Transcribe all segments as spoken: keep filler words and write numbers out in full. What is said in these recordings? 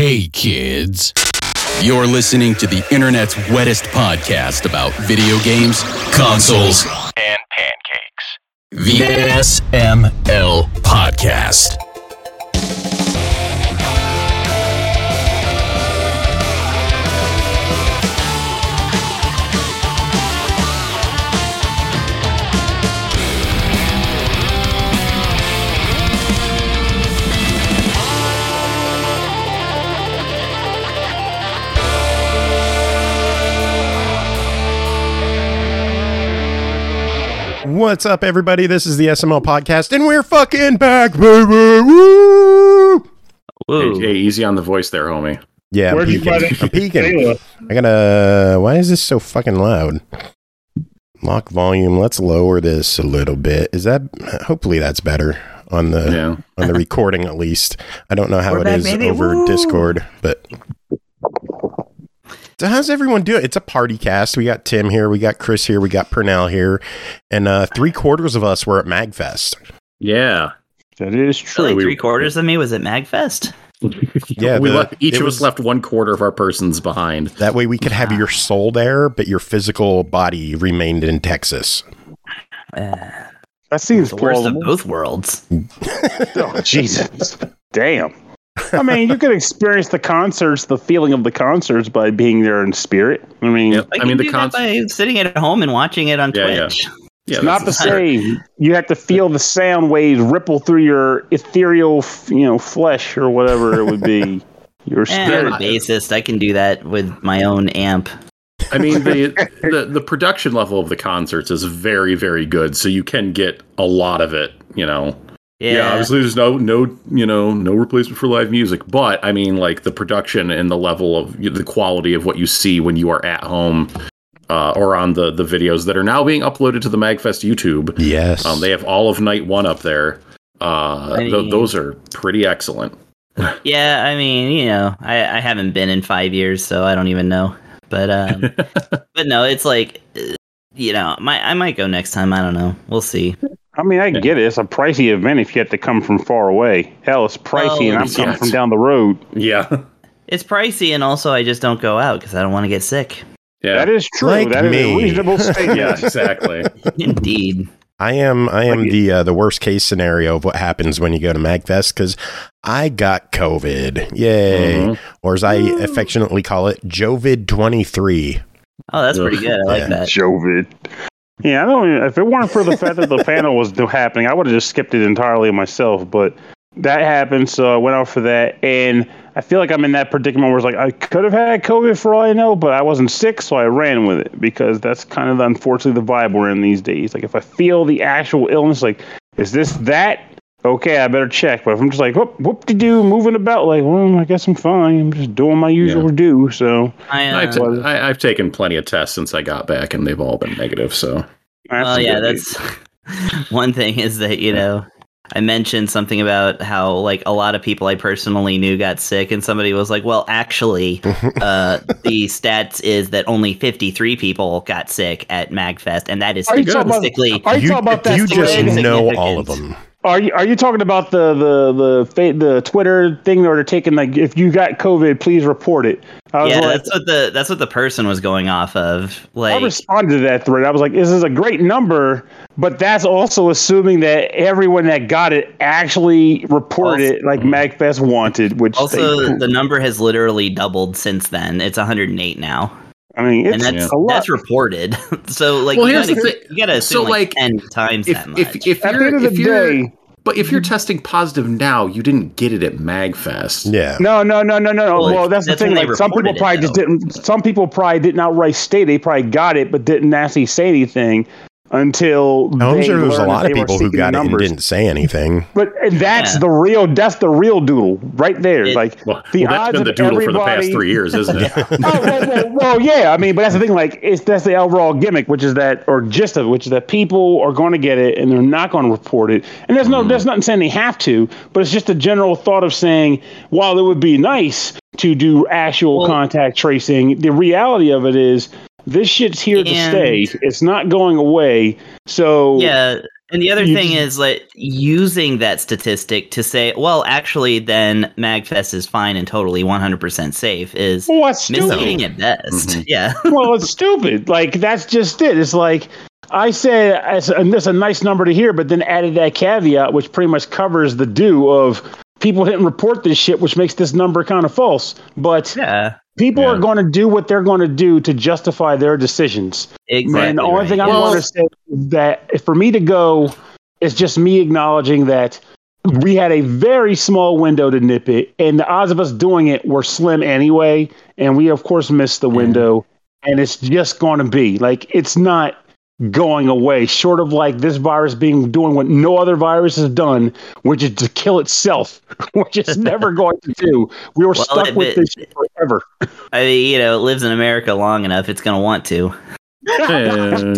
Hey kids, you're listening to the internet's wettest podcast about video games, consoles, and pancakes. The S M L Podcast. What's up, everybody? This is the S M L Podcast, and we're fucking back, baby! Woo! Hey, hey, easy on the voice there, homie. Yeah, I'm Where'd you peeking. find it? I'm peeking. I gotta... Why is this so fucking loud? Lock volume. Let's lower this a little bit. Is that... Hopefully that's better on the Yeah. on the recording, at least. I don't know how We're it back, is baby. over Woo! Discord, but... So how's everyone doing? It's a party cast. We got Tim here, we got Chris here, we got Pernell here, and uh, three quarters of us were at MagFest. Yeah. That is true. Really, we- three quarters of me was at MagFest. Yeah, we the- left, each it of was- us left one quarter of our persons behind. That way we could have your soul there, but your physical body remained in Texas. Uh, That seems the worst of plausible. both worlds. Oh, Jesus. Damn. I mean, you could experience the concerts, the feeling of the concerts by being there in spirit. I mean, Yep. I, I can mean, the do con- that by sitting at home and watching it on Yeah, yeah. Twitch. Yeah, it's not the that's- same. You have to feel the sound waves ripple through your ethereal, f- you know, flesh or whatever it would be. Your Eh, I'm spirit. a bassist. I can do that with my own amp. I mean, the, the the production level of the concerts is very, very good, so you can get a lot of it, you know. Yeah, Yeah, obviously there's no, no, you know, no replacement for live music, but I mean, like the production and the level of the quality of what you see when you are at home uh, or on the, the videos that are now being uploaded to the MagFest YouTube. Yes. Um, they have all of night one up there. Uh, I th- mean- those are pretty excellent. yeah. I mean, you know, I, I haven't been in five years, so I don't even know. But um, but no, it's like, uh, you know, my I might go next time. I don't know. We'll see. I mean, I get it. It's a pricey event if you have to come from far away. Hell, it's pricey, Well, and I'm yeah. coming from down the road. Yeah, It's pricey, and also I just don't go out because I don't want to get sick. yeah, That is true. Like That is me. a reasonable statement. yeah, exactly. Indeed. I am I am Like- the uh, the worst case scenario of what happens when you go to MagFest, because I got COVID. Yay. Mhm. Or as I affectionately call it, Jovid twenty-three. Oh, that's pretty good. I like Yeah. that. Jovid. Yeah, I don't. Even, if it weren't for the fact that the panel was still happening, I would have just skipped it entirely myself. But that happened, so I went out for that, and I feel like I'm in that predicament where it's like I could have had COVID for all I know, but I wasn't sick, so I ran with it because that's kind of unfortunately the vibe we're in these days. Like if I feel the actual illness, like is this that? Okay, I better check. But if I'm just like whoop whoop de doo moving about, like well, I guess I'm fine. I'm just doing my usual Yeah. do. So I, uh, I've, t- I, I've taken plenty of tests since I got back, and they've all been negative. So well, yeah, absolutely. that's one thing is that, you know, I mentioned something about how, like, a lot of people I personally knew got sick, and somebody was like, well, actually, uh, the stats is that only fifty-three people got sick at MagFest, and that is Are you talking about- statistically... Are you, You, talking about that? you just statistically know significant. all of them. Are you are you talking about the the the fa- the Twitter thing where they're taking like if you got COVID, please report it? I was Yeah, like, that's what the that's what the person was going off of. I Like, responded to that thread. I was like, this is a great number, but that's also assuming that everyone that got it actually reported Also- it like MagFest wanted. Which also, they, the number has literally doubled since then. It's one hundred eight now. I mean, And it's that's a lot. that's reported. So, like, Well, you here's gotta, the thing. you gotta So, assume, like, like, ten times if that much. if if At the you're end of if the you're day, but if you're testing positive now, you didn't get it at MagFest. Yeah. no, no, no, no, no. Well, Well, that's, that's the thing. when they Like some people reported it, probably just though. didn't. Some people probably didn't outright state they probably got it, but didn't actually say anything until. I'm they sure there's a learned lot that of they were people who seeking got it and numbers. didn't say anything. But that's Yeah. the real. That's the real doodle right there. It- like Well, the well, that's odds been the of doodle for the past everybody- three years, isn't it? oh, well, well, well, yeah. I mean, but that's the thing. Like, it's that's the overall gimmick, which is that, or gist of it, which is that people are going to get it and they're not going to report it. And there's no, Mm. there's nothing saying they have to, but it's just a general thought of saying, while it would be nice to do actual Well- contact tracing, the reality of it is this shit's here to And- stay. It's not going away. So yeah, And the other You thing just- is like using that statistic to say, well, actually, then MagFest is fine and totally one hundred percent safe is Well, that's stupid. misleading at best. Mhm. Yeah. Well, it's stupid. Like, that's just it. It's like, I said, as- and that's a nice number to hear, but then added that caveat, which pretty much covers the do of people didn't report this shit, which makes this number kind of false. But Yeah. people Yeah. are going to do what they're going to do to justify their decisions. Exactly. And the only right. thing I'm Well- going to say is that for me to go, it's just me acknowledging that we had a very small window to nip it, and the odds of us doing it were slim anyway. And we, of course, missed the Yeah. window. And it's just going to be like, it's not going away, short of like this virus being doing what no other virus has done, which is to kill itself, which it's never going to do. We were Well, stuck it- with it- this shit forever. I mean, you know, it lives in America long enough, it's going to want to. Eh,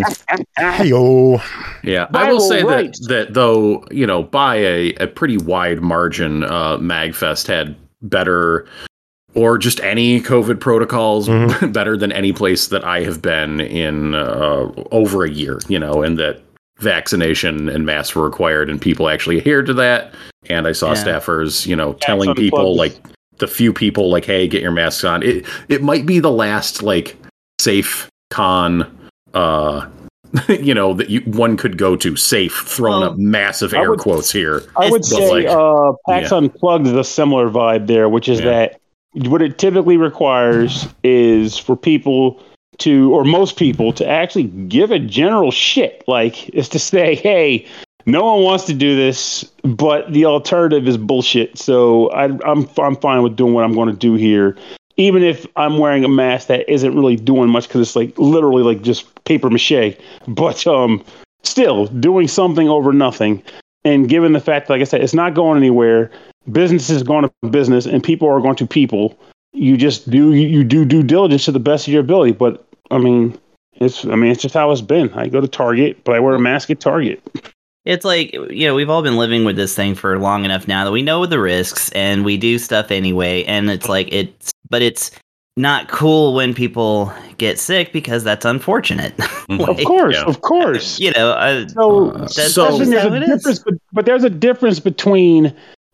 Hey-o. yeah, I will Viral say rights. that that though, you know, by a, a pretty wide margin, uh, MagFest had better, or just any COVID protocols Mhm. better than any place that I have been in uh, over a year. You know, and that vaccination and masks were required, and people actually adhered to that. And I saw Yeah. staffers, you know, telling unplugged. people like the few people like, hey, get your masks on. It it might be the last like safe con. Uh, you know, that you one could go to safe, throwing Well, up massive I air would- quotes here. I would It's- but, say like, uh, PAX yeah. Unplugged is a similar vibe there, which is Yeah. that what it typically requires is for people to, or most people, to actually give a general shit. Like, is to say, hey, no one wants to do this, but the alternative is bullshit. So I, I'm I'm fine with doing what I'm going to do here, even if I'm wearing a mask that isn't really doing much because it's like literally like just paper mache. But um, still doing something over nothing. And given the fact, like I said, it's not going anywhere, business is going to business, and people are going to people. You just do you do due diligence to the best of your ability. But I mean, it's I mean it's just how it's been. I go to Target, but I wear a mask at Target. It's like, you know, we've all been living with this thing for long enough now that we know the risks and we do stuff anyway. And it's like, it's, but it's not cool when people get sick because that's unfortunate. Mhm. Of Like, course, Yeah. of course. You know, uh, So, Uh, that's so- just there's how a it difference, is. but, but there's a difference between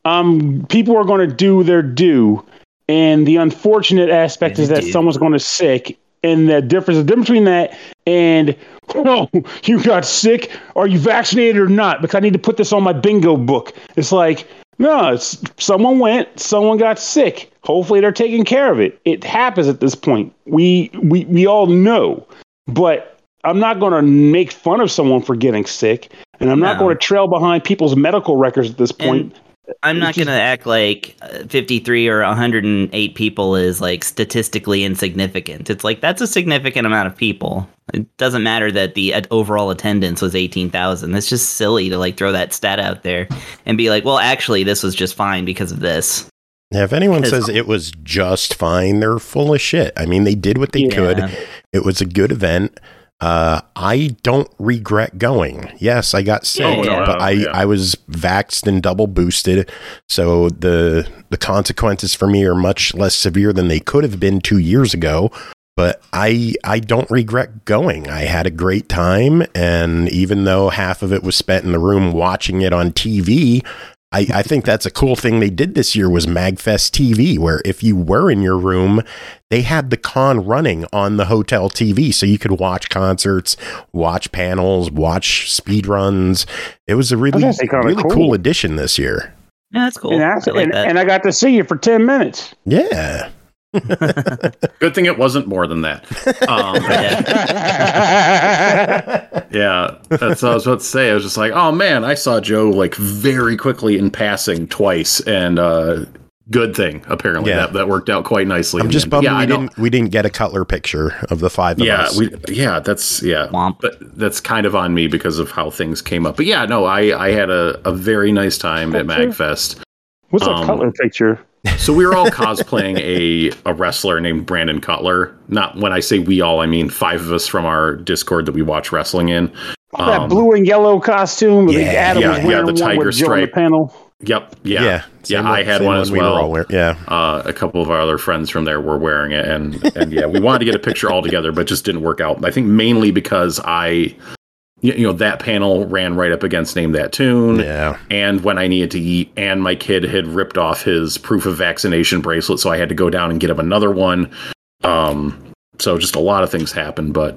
um people are going to do their due, and the unfortunate aspect Yeah, is that they do. someone's going to sick, and the difference, the difference between that and oh, you got sick, are you vaccinated or not? Because I need to put this on my bingo book. It's like, no, it's someone went, someone got sick. Hopefully they're taking care of it. It happens at this point. We we we all know, but I'm not going to make fun of someone for getting sick, and I'm not No. going to trail behind people's medical records at this point. I'm not It's just- going to act like uh, fifty-three or one hundred eight people is like statistically insignificant. It's like that's a significant amount of people. It doesn't matter that the uh, overall attendance was eighteen thousand. It's just silly to like throw that stat out there and be like, well, actually, this was just fine because of this. Yeah, if anyone Because- says it was just fine, they're full of shit. I mean, they did what they Yeah. could. It was a good event. Uh, I don't regret going. Yes, I got sick, Oh, no, but no, I, yeah. I was vaxxed and double boosted. So the the consequences for me are much less severe than they could have been two years ago. But I I don't regret going. I had a great time, and even though half of it was spent in the room watching it on T V, I, I think that's a cool thing they did this year was MagFest T V, where if you were in your room, they had the con running on the hotel T V, so you could watch concerts, watch panels, watch speed runs. It was a really, That's actually kinda really cool. cool. addition this year. Yeah, that's cool. And, I I, like and, that. and I got to see you for ten minutes. Yeah. Good thing it wasn't more than that. Um, yeah, that's what I was about to say. I was just like, oh man, I saw Joe like very quickly in passing twice, and uh, good thing apparently Yeah. that that worked out quite nicely. in I'm the just end. bummed yeah, we I know. didn't we didn't get a Cutler picture of the five of Yeah, us. we yeah, that's yeah, Womp. but that's kind of on me because of how things came up. But yeah, no, I I had a, a very nice time at Okay. MagFest. What's Um, that Cutler picture? So we were all cosplaying a a wrestler named Brandon Cutler. Not when I say we all, I mean five of us from our Discord that we watch wrestling in. Oh, that Um, blue and yellow costume. yeah, Yeah, Adam yeah, was yeah, wearing the one tiger with Joe on the stripe. panel. Yep. Yeah. yeah, Yeah. same I one- had same one one as we were all well. wearing. Yeah. Uh, a couple of our other friends from there were wearing it, and and yeah, we wanted to get a picture all together, but just didn't work out. I think mainly because I you, you know, that panel ran right up against Name That Tune. Yeah. And When I Needed to Eat, and my kid had ripped off his proof of vaccination bracelet, so I had to go down and get him another one. Um, so just a lot of things happened, but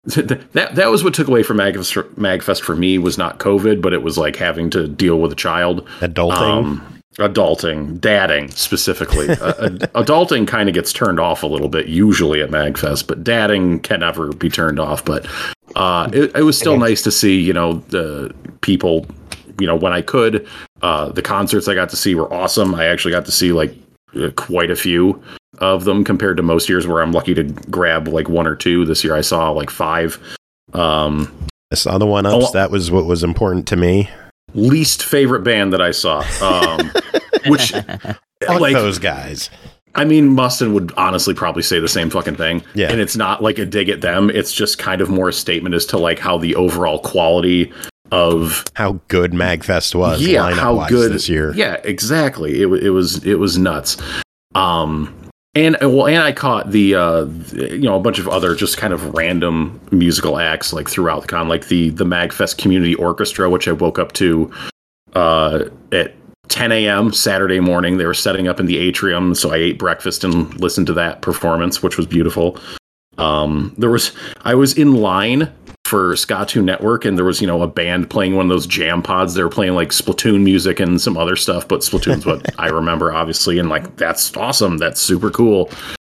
that that was what took away from MagFest, MagFest for me, was not COVID, but it was like having to deal with a child. Adulting. Um, adulting, dadding specifically. uh, adulting kind of gets turned off a little bit usually at MagFest, but dadding can never be turned off. But uh, it, it was still nice to see, you know, the people, you know, when I could. Uh, the concerts I got to see were awesome. I actually got to see like uh, quite a few of them compared to most years where I'm lucky to grab like one or two. This year I saw like five. Um, I saw the one ups. That was what was important to me. Least favorite band that I saw, um, which like those guys. I mean, Mustin would honestly probably say the same fucking thing. Yeah. And it's not like a dig at them. It's just kind of more a statement as to like how the overall quality of how good MagFest was. Yeah, how good this year. Yeah, exactly. It, it was it was nuts. Um, and well, and I caught the uh, you know, a bunch of other just kind of random musical acts like throughout the con, like the the MagFest Community Orchestra, which I woke up to uh, at ten a.m. Saturday morning. They were setting up in the atrium, so I ate breakfast and listened to that performance, which was beautiful. Um, there was I was in line for Ska-Toon Network, and there was, you know, a band playing one of those jam pods. They were playing like Splatoon music and some other stuff, but Splatoon's what I remember, obviously, and like that's awesome. That's super cool.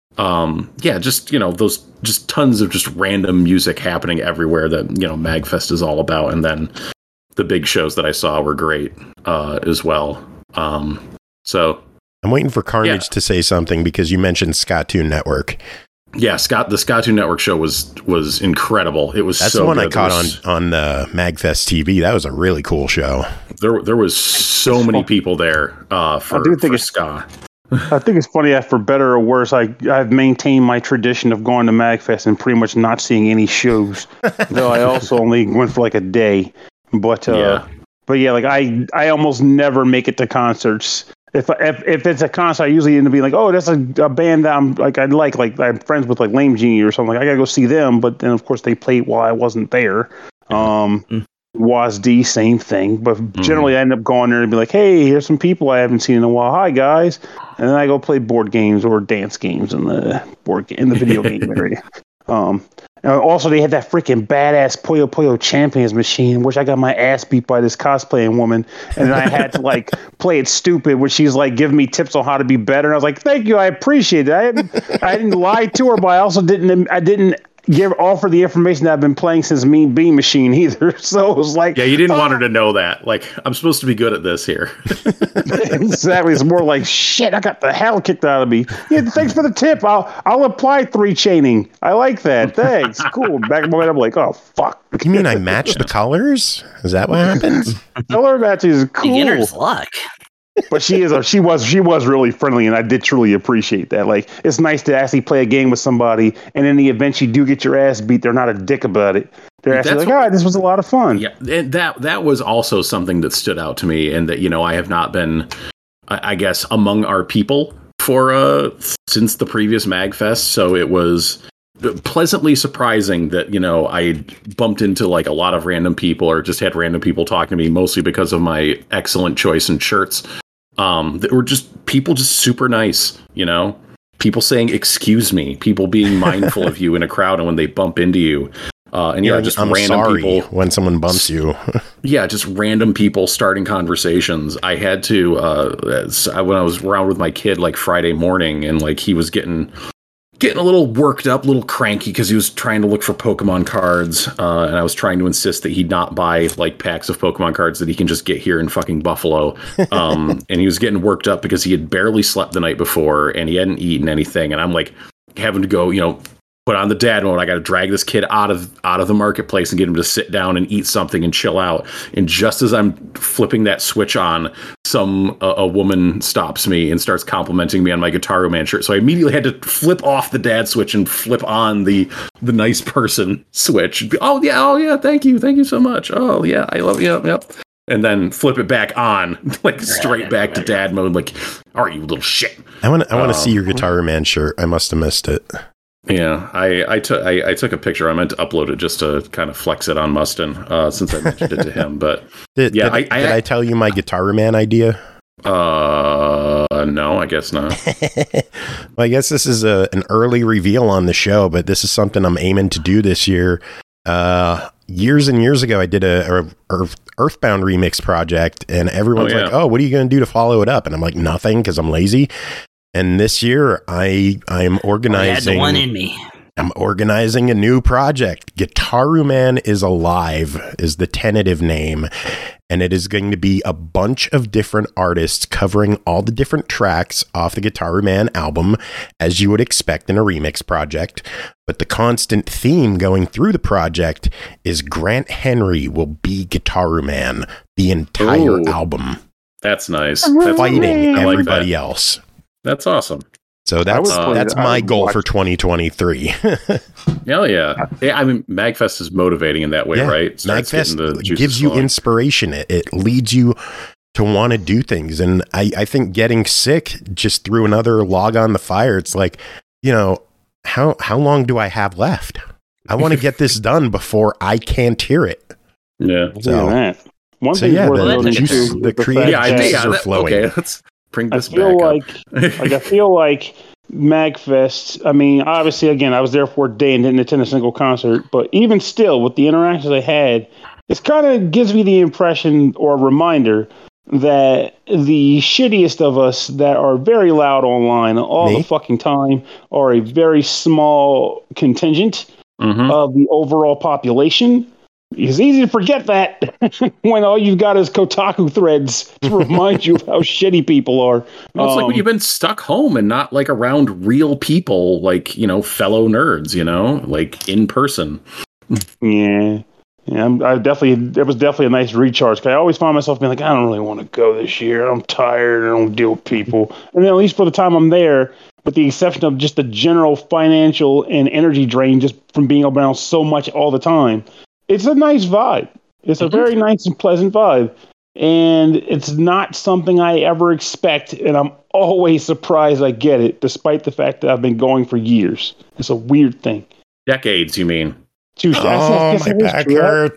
Um, yeah, just, you know, those just tons of just random music happening everywhere that, you know, MagFest is all about. And then the big shows that I saw were great uh, as well. Um, so I'm waiting for Carnage yeah. to say something because you mentioned Ska-Toon Network. Yeah, Scott, the Ska-Toon Network show was was incredible. It was That's so the one good. I caught was, on on the MagFest T V. That was a really cool show. There, there was so many people there uh, for, I do think for it's, ska. I think it's funny that for better or worse, I I've maintained my tradition of going to MagFest and pretty much not seeing any shows. Though I also only went for like a day, but uh, yeah. but yeah, like I I almost never make it to concerts. If, if if it's a concert, I usually end up being like, oh, that's a, a band that I'm like I like like I'm friends with, like Lame Genie or something. Like I gotta go see them, but then of course they played while I wasn't there. Um, mm. W A S D, same thing. But mm. generally, I end up going there and be like, hey, here's some people I haven't seen in a while. Hi guys, and then I go play board games or dance games in the board in the video game area. Um, and also, they had that freaking badass Puyo Puyo Champions machine, which I got my ass beat by this cosplaying woman, and then I had to like play it stupid, where she's like giving me tips on how to be better. And I was like, "Thank you, I appreciate it." I didn't, I didn't lie to her, but I also didn't, I didn't give offer the information that I've been playing since Mean Bean Machine either. So it was like, yeah, you didn't oh. want her to know that. Like, I'm supposed to be good at this here. Exactly. It's more like, shit, I got the hell kicked out of me. Yeah, thanks for the tip. I'll I'll apply three chaining. I like that. Thanks. Cool. Back in my head, I'm like, oh fuck. You mean I match the colors? Is that what happens? Color matching is cool. Beginner's luck. But she is a, she was she was really friendly, and I did truly appreciate that. Like, it's nice to actually play a game with somebody, and in the event you do get your ass beat, they're not a dick about it. They're actually That's like, all right, this was a lot of fun. Yeah, and that that was also something that stood out to me, and that, you know, I have not been, I, I guess, among our people for uh since the previous MagFest, so it was pleasantly surprising that, you know, I bumped into like a lot of random people, or just had random people talking to me, mostly because of my excellent choice in shirts. Um, that were just people just super nice, you know, people saying, excuse me, people being mindful of you in a crowd and when they bump into you. Uh, and yeah, yeah just I'm random sorry people when someone bumps you. Yeah, just random people starting conversations. I had to, uh, when I was around with my kid, like Friday morning, and like he was getting, getting a little worked up, a little cranky because he was trying to look for Pokemon cards. Uh, and I was trying to insist that he not buy like packs of Pokemon cards that he can just get here in fucking Buffalo. Um, and he was getting worked up because he had barely slept the night before and he hadn't eaten anything. And I'm like having to go, you know, put on the dad mode. I got to drag this kid out of out of the marketplace and get him to sit down and eat something and chill out. And just as I'm flipping that switch on, some uh, a woman stops me and starts complimenting me on my Guitar Man shirt. So I immediately had to flip off the dad switch and flip on the the nice person switch. Oh yeah, oh yeah, thank you, thank you so much. Oh yeah, I love you. Yep, yep. And then flip it back on, like straight back to dad mode. Like, all right, you little shit. I want I want to um, see your Guitar Man shirt. I must have missed it. Yeah, I I took I, I took a picture. I meant to upload it just to kind of flex it on Mustin, uh, since I mentioned it to him. But Did, yeah, did, I, I, did I tell you my Guitar Man idea? Uh, no, I guess not. Well, I guess this is a, an early reveal on the show, but this is something I'm aiming to do this year. Uh, years and years ago, I did a, a Earth, Earthbound remix project, and everyone's Oh, yeah. like, "Oh, what are you going to do to follow it up?" And I'm like, "Nothing," because I'm lazy. And this year, I I'm I had the organizing. one in me. I'm organizing a new project. Guitaru Man is Alive is the tentative name, and it is going to be a bunch of different artists covering all the different tracks off the Guitaru Man album, as you would expect in a remix project. But the constant theme going through the project is Grant Henry will be Guitaru Man the entire Ooh. album, That's nice. That's fighting I like everybody that. else. That's awesome. So that's would play that's that. I my would goal watch for it. twenty twenty-three. Hell yeah. Yeah, I mean, Magfest is motivating in that way, right? Starts getting the Magfest juices gives you flowing. inspiration. It, it leads you to want to do things. And I, I think getting sick just threw another log on the fire. It's like, you know, how how long do I have left? I want to get this done before I can't hear it. Yeah. Look So- at that. One so thing yeah, worth the noting juice- too, the is the creative fact Yeah, I that think juices yeah, are that, flowing. okay, let's bring I this feel back like up. like I feel like Magfest. I mean, obviously, again, I was there for a day and didn't attend a single concert, but even still, with the interactions I had, it kind of gives me the impression or a reminder that the shittiest of us that are very loud online all Me? the fucking time are a very small contingent Mhm. of the overall population. It's easy to forget that when all you've got is Kotaku threads to remind you of how shitty people are. Well, it's like Um, when you've been stuck home and not like around real people, like, you know, fellow nerds, you know, like in person. Yeah. Yeah, I'm, I definitely, it was definitely a nice recharge. 'Cause I always find myself being like, I don't really want to go this year. I'm tired. I don't deal with people. And then at least for the time I'm there, with the exception of just the general financial and energy drain just from being around so much all the time, it's a nice vibe. It's a Mhm. very nice and pleasant vibe. And it's not something I ever expect. And I'm always surprised I get it, despite the fact that I've been going for years. It's a weird thing. Decades, you mean? Touche. I Oh, guess my it is back true. hurts.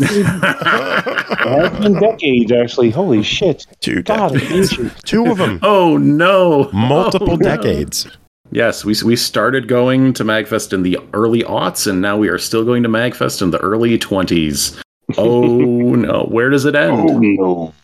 It's been decades, actually. Holy shit. Two God, it's decades. ancient. Two of them. Oh, no. Multiple Oh, no. decades. Yes, we we started going to Magfest in the early aughts, and now we are still going to Magfest in the early twenties. Oh, no. Where does it end? Oh, no.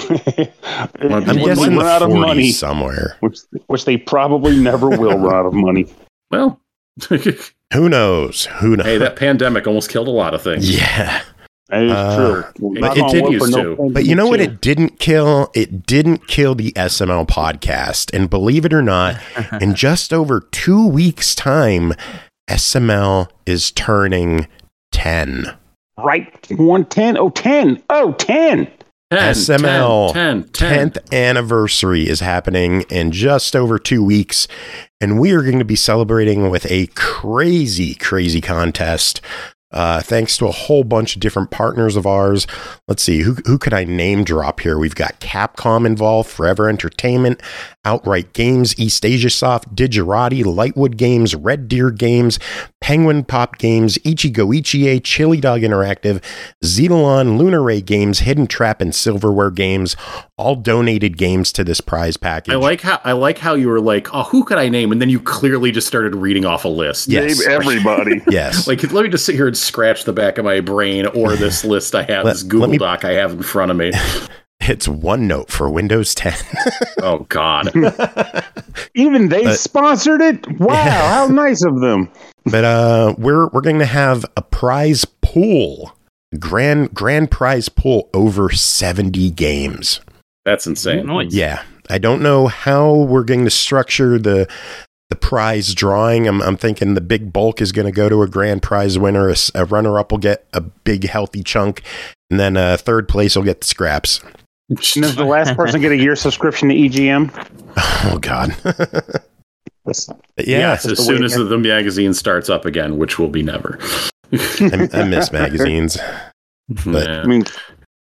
I'm When When guessing we the run out of money, forties somewhere. which, which they probably never will run out of money. Well, hey, Who knows? Who knows? that pandemic almost killed a lot of things. Yeah. That is Uh, true. it Knock on wood continues for no to. offense But you know what too. it didn't kill? It didn't kill the S M L podcast. And believe it or not, in just over two weeks' time, S M L is turning ten. Right. one ten. Oh, ten. Oh, ten. ten, S M L ten, ten, ten. tenth anniversary is happening in just over two weeks. And we are going to be celebrating with a crazy, crazy contest. Uh, thanks to a whole bunch of different partners of ours. Let's see, who who could I name drop here? We've got Capcom involved, Forever Entertainment, Outright Games, East Asia Soft, Digerati, Lightwood Games, Red Deer Games, Penguin Pop Games, Ichigo Ichie, Chili Dog Interactive, Zetalon, Lunar Ray Games, Hidden Trap, and Silverware Games, all donated games to this prize package. I like how I like how you were like, oh, who could I name? And then you clearly just started reading off a list. Yes. Name everybody. Yes. Like, let me just sit here and scratch the back of my brain or this list I have, Let- this Google let me- Doc I have in front of me. It's OneNote for Windows ten. Oh, God. Even they But- sponsored it? Wow, how nice of them. But uh, we're we're going to have a prize pool, grand grand prize pool over seventy games. That's insane. Noise. Yeah, I don't know how we're going to structure the the prize drawing. I'm I'm thinking the big bulk is going to go to a grand prize winner. A, s- a runner up will get a big healthy chunk, and then uh, third place will get the scraps. And does the last person get a year subscription to E G M? Oh God. That's- But yeah, yes, that's as the way soon it as the, the magazine starts up again, which will be never. I, I miss magazines. But- Yeah. I mean,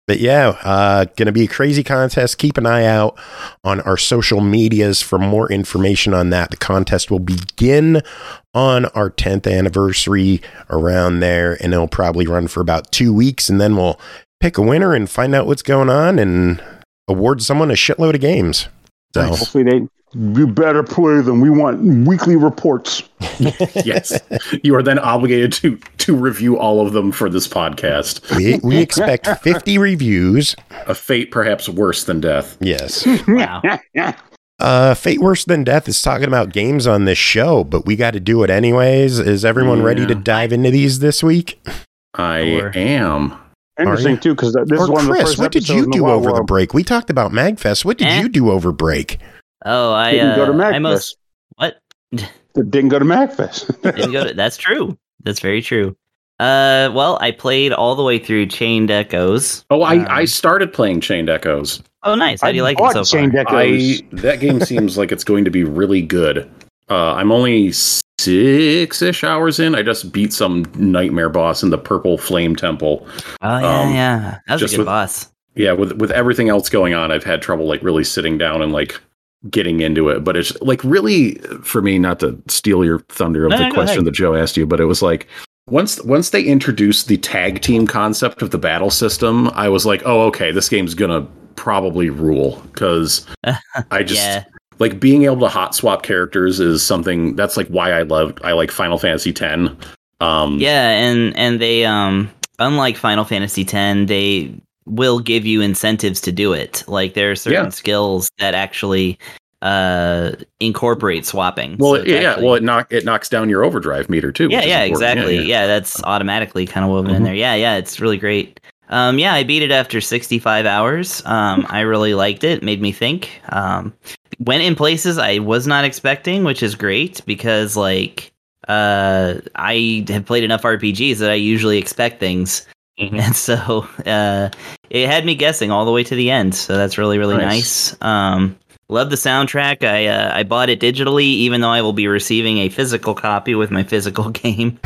But yeah, uh, going to be a crazy contest. Keep an eye out on our social medias for more information on that. The contest will begin on our tenth anniversary around there, and it'll probably run for about two weeks, and then we'll pick a winner and find out what's going on and award someone a shitload of games. So hopefully they you better play them. We want weekly reports. Yes. You are then obligated to to review all of them for this podcast. we, we expect fifty reviews. A fate perhaps worse than death. Yes. Wow. Uh, Fate Worse Than Death is talking about games on this show, but we got to do it anyways. Is everyone Yeah. ready to dive into these this week? I Or- am. Interesting too, because this or is one of the Chris, first what did episodes you in a do while over the where break? We talked about MagFest. What did Eh? you do over break? Oh, I Didn't uh, go to I MagFest. most what Didn't go to MagFest. didn't go to. That's true. That's very true. Uh, well, I played all the way through Chained Echoes. Oh, I, Um, I started playing Chained Echoes. Oh, nice. How do you like it bought so far? Chained Echoes. I that game seems like it's going to be really good. Uh, I'm only six-ish hours in. I just beat some nightmare boss in the Purple Flame Temple. Oh yeah, Um, yeah. That was a just good with- boss. Yeah, with with everything else going on, I've had trouble like really sitting down and like getting into it. But it's like really for me, not to steal your thunder of No, the no, go question ahead. that Joe asked you, but it was like once once they introduced the tag team concept of the battle system, I was like, oh, okay, this game's gonna probably rule because I just Yeah. like being able to hot swap characters is something that's like why I love I like Final Fantasy X. Um, Yeah, and and they um unlike Final Fantasy X, they will give you incentives to do it. Like there are certain Yeah. skills that actually uh incorporate swapping. Well, So it's yeah, actually- well, it knock it knocks down your overdrive meter too. yeah, which is yeah, important. exactly. Yeah, yeah. that's automatically kind of woven in Mhm. there. Yeah, yeah, it's really great. Um, yeah, I beat it after sixty-five hours. Um, I really liked it. Made me think. Um, went in places I was not expecting, which is great because like uh, I have played enough R P Gs that I usually expect things, Mhm. and so uh, it had me guessing all the way to the end. So that's really really nice. Nice. Um, love the soundtrack. I uh, I bought it digitally, even though I will be receiving a physical copy with my physical game.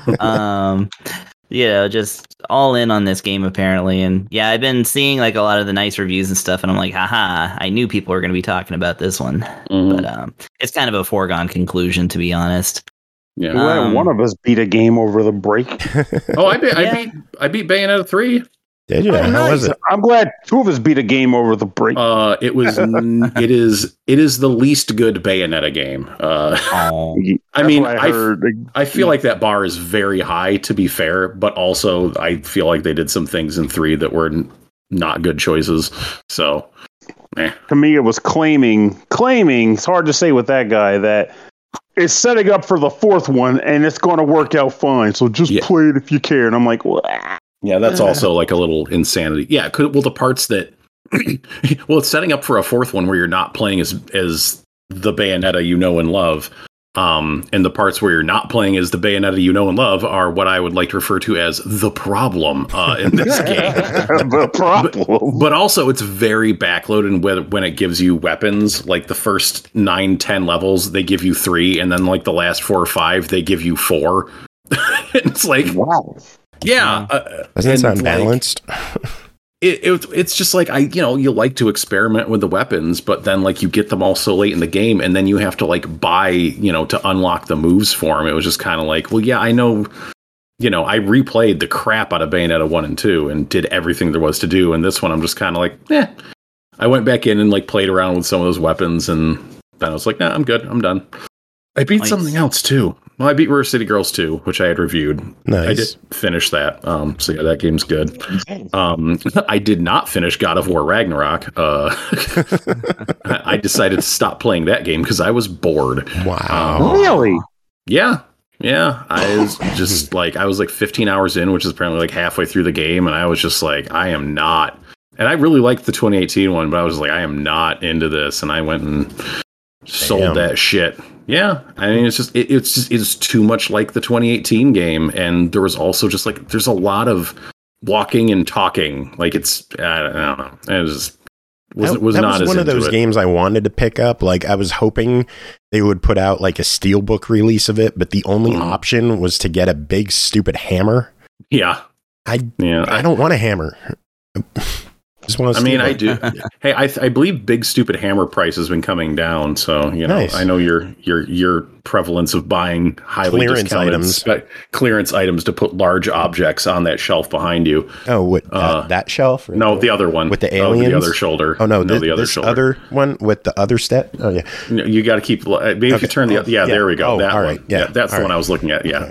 um, you know, just all in on this game apparently. And yeah, I've been seeing like a lot of the nice reviews and stuff, and I'm like, haha, I knew people were going to be talking about this one. Mhm. But um, it's kind of a foregone conclusion, to be honest. Yeah. Glad Um, one of us beat a game over the break. Oh, I beat, Yeah. I beat, I beat Bayonetta three. Did you? Oh, How was nice. it? I'm glad two of us beat a game over the break. Uh, it was, n- it is, it is the least good Bayonetta game. Uh, Oh, Ye- I that's mean, what I, f- heard. I feel like that bar is very high, to be fair, but also I feel like they did some things in three that were n- not good choices. So, eh. To me, it was claiming, claiming. It's hard to say with that guy that it's setting up for the fourth one, and it's going to work out fine. So just Yeah. play it if you care. And I'm like, well, Yeah, that's also like a little insanity. Yeah, could, well, the parts that, well, it's setting up for a fourth one where you're not playing as as the Bayonetta you know and love. Um, and the parts where you're not playing as the Bayonetta you know and love are what I would like to refer to as the problem uh, in this game. the problem. But also, it's very backloaded when, when it gives you weapons. Like the first nine, ten levels, they give you three, and then like the last four or five, they give you four. It's like, Wow. yeah, uh, Doesn't that and, sound like, balanced? it, it it's just like I you know you like to experiment with the weapons, but then like you get them all so late in the game, and then you have to like buy you know to unlock the moves for them. It was just kind of like, well, yeah, I know, you know, I replayed the crap out of Bayonetta one and two and did everything there was to do, and this one I'm just kind of like, eh. I went back in and like played around with some of those weapons, and then I was like, nah, I'm good, I'm done. I beat Nice. something else too. Well, I beat River City Girls two, which I had reviewed. Nice. I did finish that. Um, so yeah, that game's good. Um, I did not finish God of War Ragnarok. Uh, I I decided to stop playing that game because I was bored. Wow. Um, Really? Yeah, yeah. I was just like, I was like fifteen hours in, which is apparently like halfway through the game, and I was just like, I am not. And I really liked the twenty eighteen one, but I was like, I am not into this, and I went and sold Damn. that shit. Yeah, I mean, it's just it, it's just it's too much like the twenty eighteen game, and there was also just like there's a lot of walking and talking. Like it's I don't, I don't know. It was was that, was that not was as one of into those it. games I wanted to pick up. Like I was hoping they would put out like a steelbook release of it, but the only Mhm. option was to get a big stupid hammer. Yeah, I yeah. I don't want a hammer. Just want to I mean, I do. Hey, I, I believe Big Stupid Hammer price has been coming down. So, you know, Nice. I know your your your prevalence of buying highly Clearance discounted items. spe- clearance items to put large objects on that shelf behind you. Oh, what, Uh, that, that shelf? Right No, there? the other one. With the No, aliens? the other shoulder. Oh, no, no this, the other this shoulder. other one with the other step? Oh, yeah. No, you got to keep. uh, Maybe if Okay. you turn the. Yeah, Yeah. there we go. Oh, that all one. right. Yeah. that's All the one right. I was looking at. Yeah.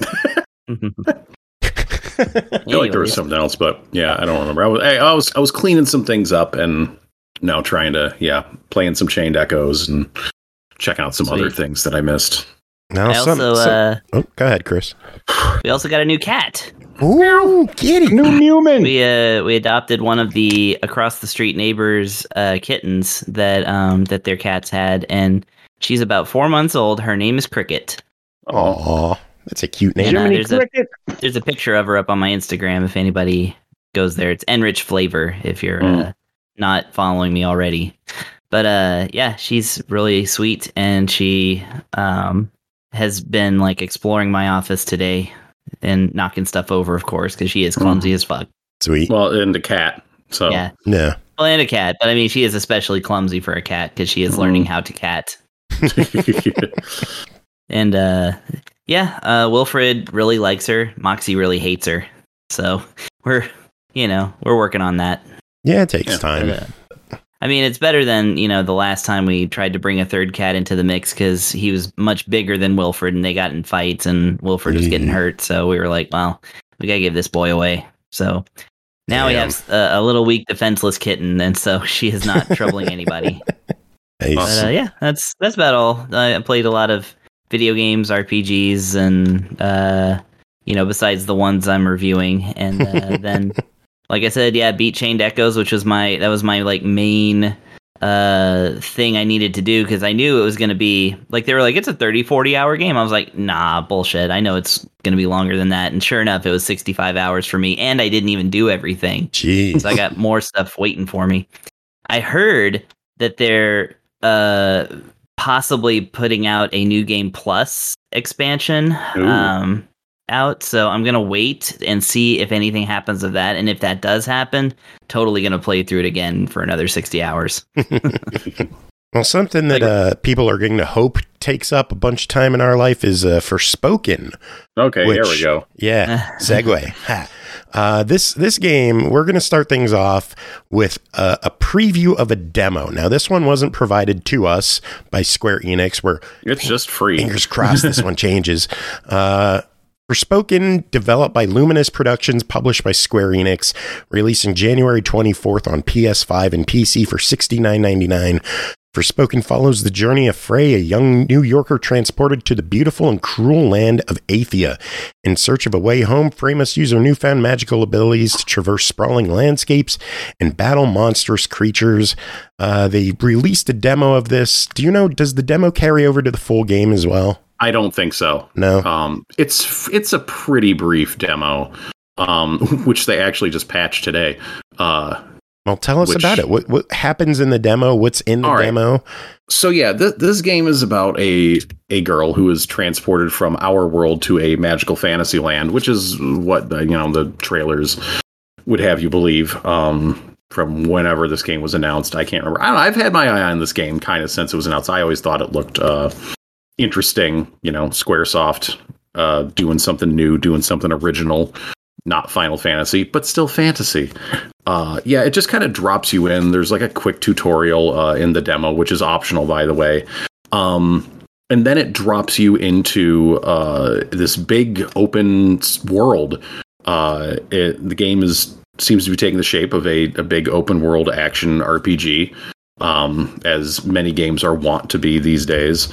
I feel like there was Anyways. something else, but yeah, I don't remember. I was, I, I was, I was cleaning some things up and now trying to, yeah, playing some Chained Echoes and checking out some Sweet. other things that I missed. Now, I some, also, some- uh, oh, go ahead, Chris. we also got a new cat. Ooh, kitty. New Newman. We uh we adopted one of the across the street neighbors' uh, kittens that um that their cats had, and she's about four months old. Her name is Cricket. Oh, Aw, that's a cute name. And, uh, Jiminy there's a- Cricket. There's a picture of her up on my Instagram if anybody goes there. It's Enrich Flavor if you're Mm. uh, not following me already. But uh yeah, she's really sweet, and she um has been like exploring my office today and knocking stuff over, of course, because she is clumsy as fuck. Sweet. well, and the cat. So Yeah. No. Well, and a cat, but I mean, she is especially clumsy for a cat because she is Mhm. learning how to cat. And uh, yeah, uh, Wilfred really likes her. Moxie really hates her. So we're, you know, we're working on that. Yeah, it takes Yeah. time. But, uh, I mean, it's better than, you know, the last time we tried to bring a third cat into the mix because he was much bigger than Wilfred and they got in fights and Wilfred was getting Mm. hurt. So we were like, well, we got to give this boy away. So now we Damn. have a, a little weak, defenseless kitten. And so she is not troubling anybody. Nice. But uh, yeah, that's that's about all. I played a lot of video games, R P Gs, and uh, you know, besides the ones I'm reviewing, and uh, then, like I said, yeah, beat Chained Echoes, which was my that was my like main uh thing I needed to do because I knew it was going to be like they were like it's a thirty, forty hour game. I was like, nah, bullshit. I know it's going to be longer than that, and sure enough, it was sixty-five hours for me, and I didn't even do everything. Jeez. So I got more stuff waiting for me. I heard that they're uh, possibly putting out a New Game Plus expansion Ooh. um, out. So I'm going to wait and see if anything happens of that. And if that does happen, totally going to play through it again for another sixty hours. Well, something that uh, people are going to hope takes up a bunch of time in our life is uh, Forspoken. okay, there we Which- go. Yeah, segue. Ha. Uh, this this game, we're going to start things off with a, a preview of a demo. Now, this one wasn't provided to us by Square Enix. We're It's just free. fingers crossed this one changes. Uh, Forspoken, developed by Luminous Productions, published by Square Enix, releasing January twenty-fourth on P S five and P C for sixty-nine ninety-nine. Forspoken follows the journey of Frey, a young New Yorker transported to the beautiful and cruel land of Athia. In search of a way home, Frey must use her newfound magical abilities to traverse sprawling landscapes and battle monstrous creatures. Uh, they released a demo of this. Do you know, does the demo carry over to the full game as well? I don't think so. No? Um, it's it's a pretty brief demo, um, which they actually just patched today. Uh, Well, tell us Which- about it. What what happens in the demo? What's in the All right. demo? So yeah, th- this game is about a a girl who is transported from our world to a magical fantasy land, which is what the, you know the trailers would have you believe. Um, from whenever this game was announced, I can't remember. I don't know, I've had my eye on this game kind of since it was announced. I always thought it looked uh, interesting. You know, SquareSoft uh, doing something new, doing something original. Not Final Fantasy, but still fantasy. Uh, yeah, it just kind of drops you in. There's like a quick tutorial uh, in the demo, which is optional, by the way. Um, and then it drops you into uh, this big open s- world. Uh, it, the game is seems to be taking the shape of a, a big open world action R P G, um, as many games are wont to be these days.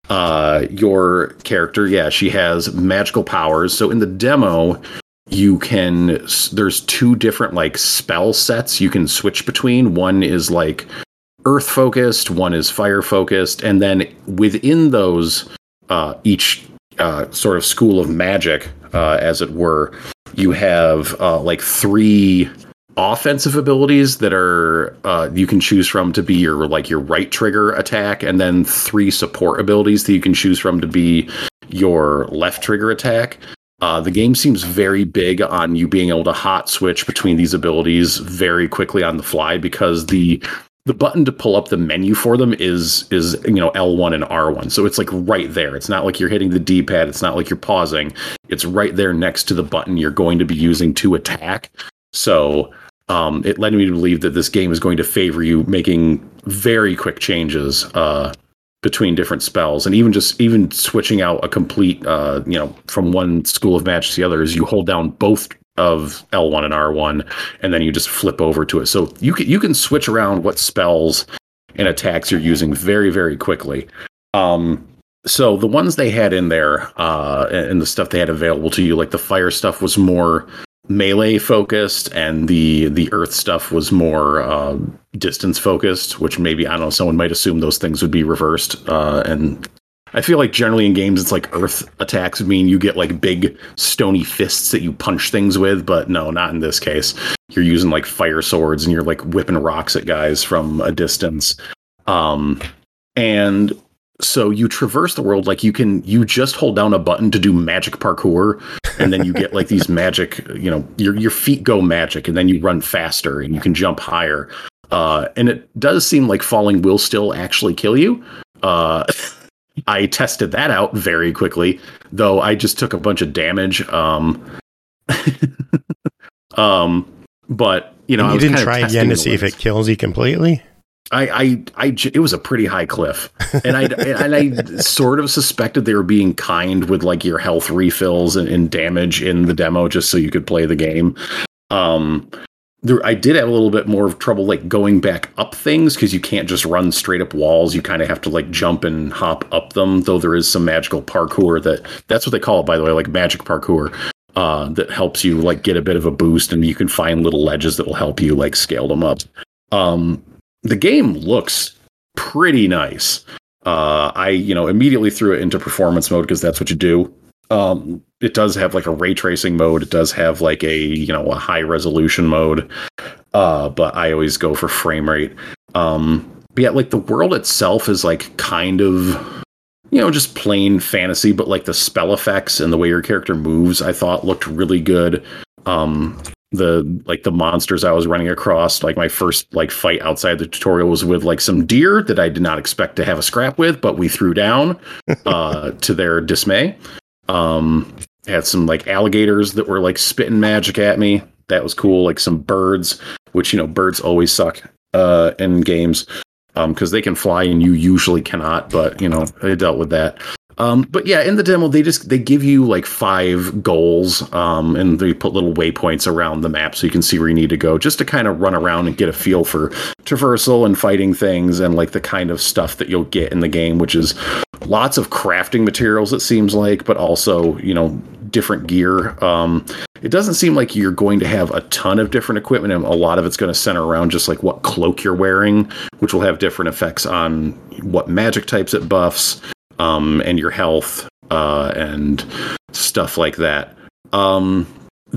Uh, your character, yeah, she has magical powers. So in the demo, you can there's two different like spell sets you can switch between. One is like earth focused, one is fire focused, and then within those uh each uh sort of school of magic, uh as it were, you have uh like three offensive abilities that are uh you can choose from to be your like your right trigger attack, and then three support abilities that you can choose from to be your left trigger attack. Uh, the game seems very big on you being able to hot switch between these abilities very quickly on the fly, because the the button to pull up the menu for them is is you know L one and R one, so it's like right there. It's not like you're hitting the D-pad. It's not like you're pausing. It's right there next to the button you're going to be using to attack. So um, it led me to believe that this game is going to favor you making very quick changes uh, between different spells, and even just even switching out a complete uh, you know from one school of magic to the other is you hold down both of L one and R one, and then you just flip over to it. So you can you can switch around what spells and attacks you're using very, very quickly. Um, so the ones they had in there uh, and the stuff they had available to you, like the fire stuff was more melee focused, and the the earth stuff was more uh, distance focused, which maybe, I don't know, someone might assume those things would be reversed. Uh, and I feel like generally in games, it's like earth attacks mean you get like big stony fists that you punch things with, but no, not in this case. You're using like fire swords and you're like whipping rocks at guys from a distance. Um, and so you traverse the world, like you can, you just hold down a button to do magic parkour, and then you get like these magic, you know, your your feet go magic, and then you run faster and you can jump higher. Uh, and it does seem like falling will still actually kill you. Uh, I tested that out very quickly, though I just took a bunch of damage. Um, um, but you know, and you I was didn't kind try of again to see if it kills you completely. I, I, I, it was a pretty high cliff, and I, and I sort of suspected they were being kind with like your health refills and, and damage in the demo, just so you could play the game. Um, There, I did have a little bit more of trouble like going back up things, because you can't just run straight up walls. You kind of have to like jump and hop up them, though there is some magical parkour that that's what they call it, by the way, like magic parkour, uh, that helps you like get a bit of a boost, and you can find little ledges that will help you like scale them up. Um, the game looks pretty nice. Uh, I, you know, immediately threw it into performance mode, because that's what you do. Um, it does have like a ray tracing mode. It does have like a, you know, a high resolution mode. Uh, but I always go for frame rate. Um, but yeah, like the world itself is like kind of, you know, just plain fantasy, but like the spell effects and the way your character moves, I thought looked really good. Um, the, like the monsters I was running across, like my first like fight outside the tutorial was with like some deer that I did not expect to have a scrap with, but we threw down, uh, to their dismay. Um, had some like alligators that were like spitting magic at me. That was cool. Like some birds, which, you know, birds always suck, uh, in games, um, cause they can fly and you usually cannot, but you know, I dealt with that. Um, but yeah, in the demo, they just, they give you like five goals, um, and they put little waypoints around the map so you can see where you need to go, just to kind of run around and get a feel for traversal and fighting things and like the kind of stuff that you'll get in the game, which is lots of crafting materials, it seems like, but also, you know, different gear. Um, it doesn't seem like you're going to have a ton of different equipment, and a lot of it's going to center around just like what cloak you're wearing, which will have different effects on what magic types it buffs, um, and your health, uh, and stuff like that. Um,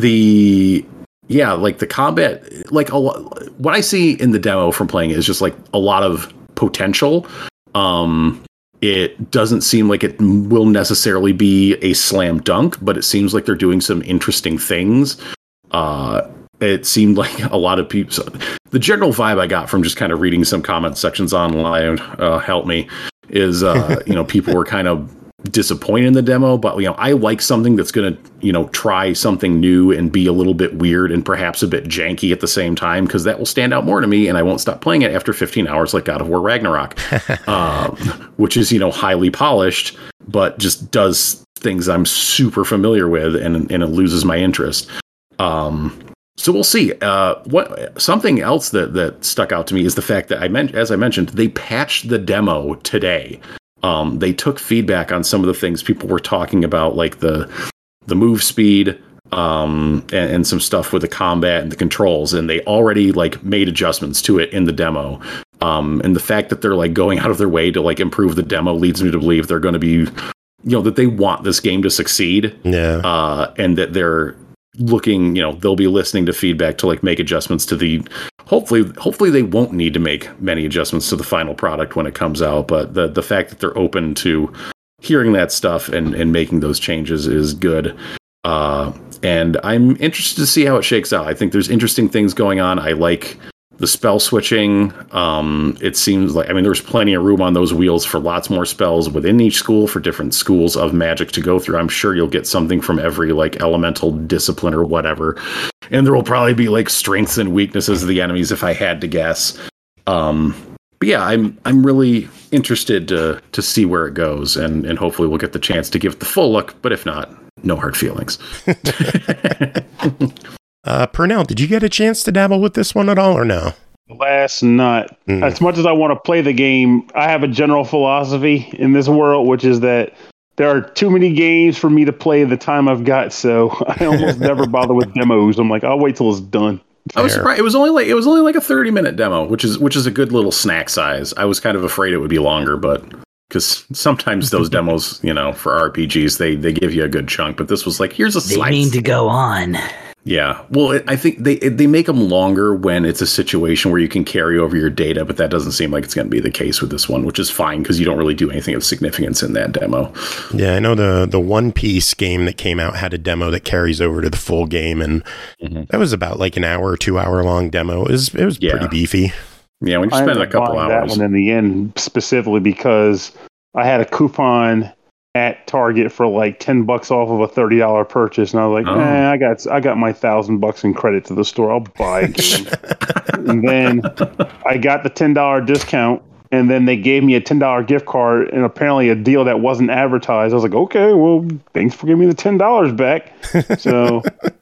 the, yeah, like the combat, like a lot, what I see in the demo from playing is just like a lot of potential. Um, It doesn't seem like it will necessarily be a slam dunk, but it seems like they're doing some interesting things. Uh, it seemed like a lot of people, so the general vibe I got from just kind of reading some comment sections online, uh, help me, is, uh, you know, people were kind of disappointed in the demo, but, you know, I like something that's going to, you know, try something new and be a little bit weird and perhaps a bit janky at the same time, because that will stand out more to me, and I won't stop playing it after fifteen hours like God of War Ragnarok, um, which is, you know, highly polished, but just does things I'm super familiar with, and, and it loses my interest. Um, so we'll see. Uh, what something else that, that stuck out to me is the fact that I meant, as I mentioned, they patched the demo today. Um, they took feedback on some of the things people were talking about, like the the move speed, um, and, and some stuff with the combat and the controls, and they already like made adjustments to it in the demo. Um, and the fact that they're like going out of their way to like improve the demo leads me to believe they're going to be, you know, that they want this game to succeed. Yeah. Uh, and that they're looking, you know, they'll be listening to feedback to like make adjustments to the, hopefully, hopefully they won't need to make many adjustments to the final product when it comes out. But the, the fact that they're open to hearing that stuff and, and making those changes is good. Uh, and I'm interested to see how it shakes out. I think there's interesting things going on. I like the spell switching. Um, it seems like, I mean, there's plenty of room on those wheels for lots more spells within each school for different schools of magic to go through. I'm sure you'll get something from every like elemental discipline or whatever. And there will probably be like strengths and weaknesses of the enemies if I had to guess. Um, but yeah, I'm I'm really interested to to see where it goes, and, and hopefully we'll get the chance to give it the full look. But if not, no hard feelings. uh, Purnell, did you get a chance to dabble with this one at all or no? Last nut. Mm. As much as I want to play the game, I have a general philosophy in this world, which is that there are too many games for me to play the time I've got, so I almost never bother with demos. I'm like, I'll wait till it's done. I was surprised. It was only like it was only like a thirty minute demo, which is which is a good little snack size. I was kind of afraid it would be longer, but because sometimes those demos, you know, for R P Gs, they they give you a good chunk. But this was like, here's a slice. They need to go on. Yeah, well, it, I think they it, they make them longer when it's a situation where you can carry over your data, but that doesn't seem like it's going to be the case with this one, which is fine because you don't really do anything of significance in that demo. Yeah, I know the the One Piece game that came out had a demo that carries over to the full game, and mm-hmm. that was about like an hour or two hour long demo. It was it was yeah. pretty beefy. Yeah, when you spend a couple hours. That one in the end specifically because I had a coupon at Target for like ten bucks off of a thirty dollar purchase, and I was like, oh. eh, I got I got my thousand bucks in credit to the store. I'll buy a game. And then I got the ten dollar discount, and then they gave me a ten dollar gift card, and apparently a deal that wasn't advertised. I was like, okay, well, thanks for giving me the ten dollars back. So,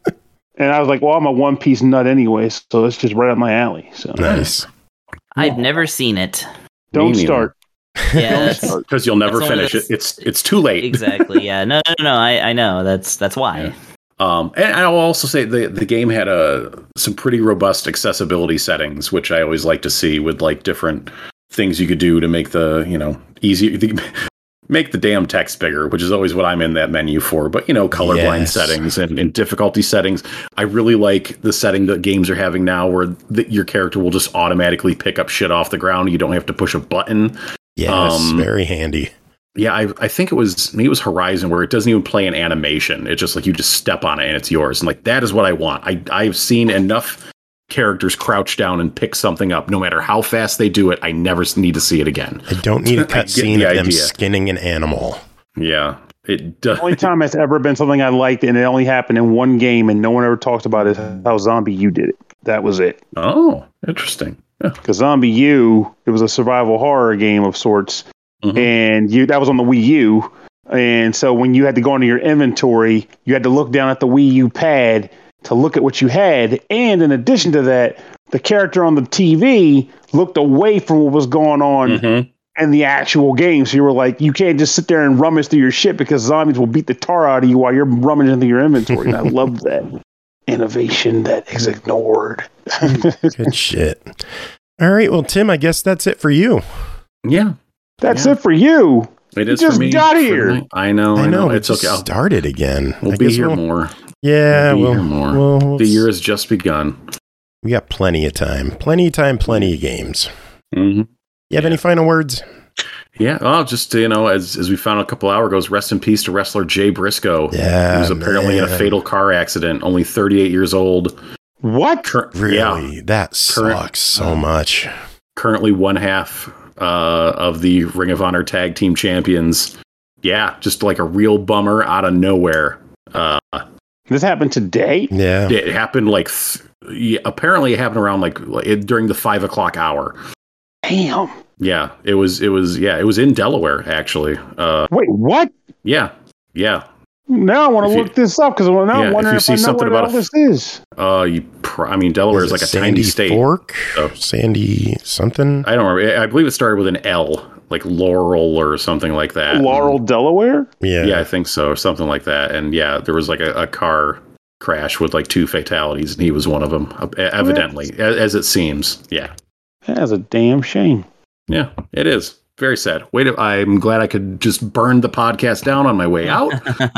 and I was like, well, I'm a One Piece nut anyway, so it's just right up my alley. So nice. I've never seen it. Don't start. Yeah, because you'll never finish it. It's it's too late. Exactly. Yeah. No, no, no. I, I know. That's that's why. Yeah. Um, and I'll also say the the game had a some pretty robust accessibility settings, which I always like to see with like different things you could do to make the you know easy make the damn text bigger, which is always what I'm in that menu for. But you know, colorblind yes. settings and, and difficulty settings. I really like the setting that games are having now, where the, your character will just automatically pick up shit off the ground. You don't have to push a button. Yes, um, very handy. Yeah, I I think it was maybe it was Horizon where it doesn't even play an animation. It's just like you just step on it and it's yours. And like that is what I want. I I've seen enough characters crouch down and pick something up. No matter how fast they do it, I never need to see it again. I don't need a cutscene of them skinning an animal. Yeah, it does. The only time it's ever been something I liked, and it only happened in one game, and no one ever talks about it. How Zombie U did it. That was it. Oh, interesting. Because yeah. Zombie U, it was a survival horror game of sorts, mm-hmm. and you that was on the Wii U. And so when you had to go into your inventory, you had to look down at the Wii U pad to look at what you had. And in addition to that, the character on the T V looked away from what was going on mm-hmm. in the actual game. So you were like, you can't just sit there and rummage through your shit because zombies will beat the tar out of you while you're rummaging through your inventory. And I love that. Innovation that is ignored. Good shit. All right, well, Tim, I guess that's it for you. Yeah, that's yeah. it for you. It is you just for me. Got here. I know. I know. I know. It's just okay. Started again. We'll I be here we'll, more. Yeah, we'll, we'll, here more. We'll, we'll, the year has just begun. We got plenty of time. Plenty of time. Plenty of games. Mm-hmm. You have yeah. any final words? Yeah, well, just, you know, as as we found a couple hours ago, rest in peace to wrestler Jay Briscoe. Yeah, he was apparently man. in a fatal car accident, only thirty-eight years old. What? Cur- really? Yeah. That sucks Current, so much. Currently one half uh, of the Ring of Honor Tag Team Champions. Yeah, just like a real bummer out of nowhere. Uh, this happened today? Yeah. It happened like, th- yeah, apparently it happened around like it, during the five o'clock hour. Damn. Yeah, it was, it was, yeah, it was in Delaware, actually. Uh, Wait, what? Yeah, yeah. Now I want to look you, this up because now yeah, I'm wondering if, you if see I know something what about all this is. Uh, you, pr- I mean, Delaware is, is like a Sandy tiny state. Fork? So. Sandy something? I don't remember. I believe it started with an L, like Laurel or something like that. Laurel, and, Delaware? Yeah. Yeah, I think so, or something like that. And yeah, there was like a, a car crash with like two fatalities, and he was one of them, evidently, as, as it seems. Yeah. That's a damn shame. Yeah, it is. Very sad. Wait, I'm glad I could just burn the podcast down on my way out.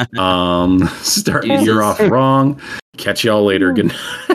Um, start the year off wrong. Catch y'all later. Good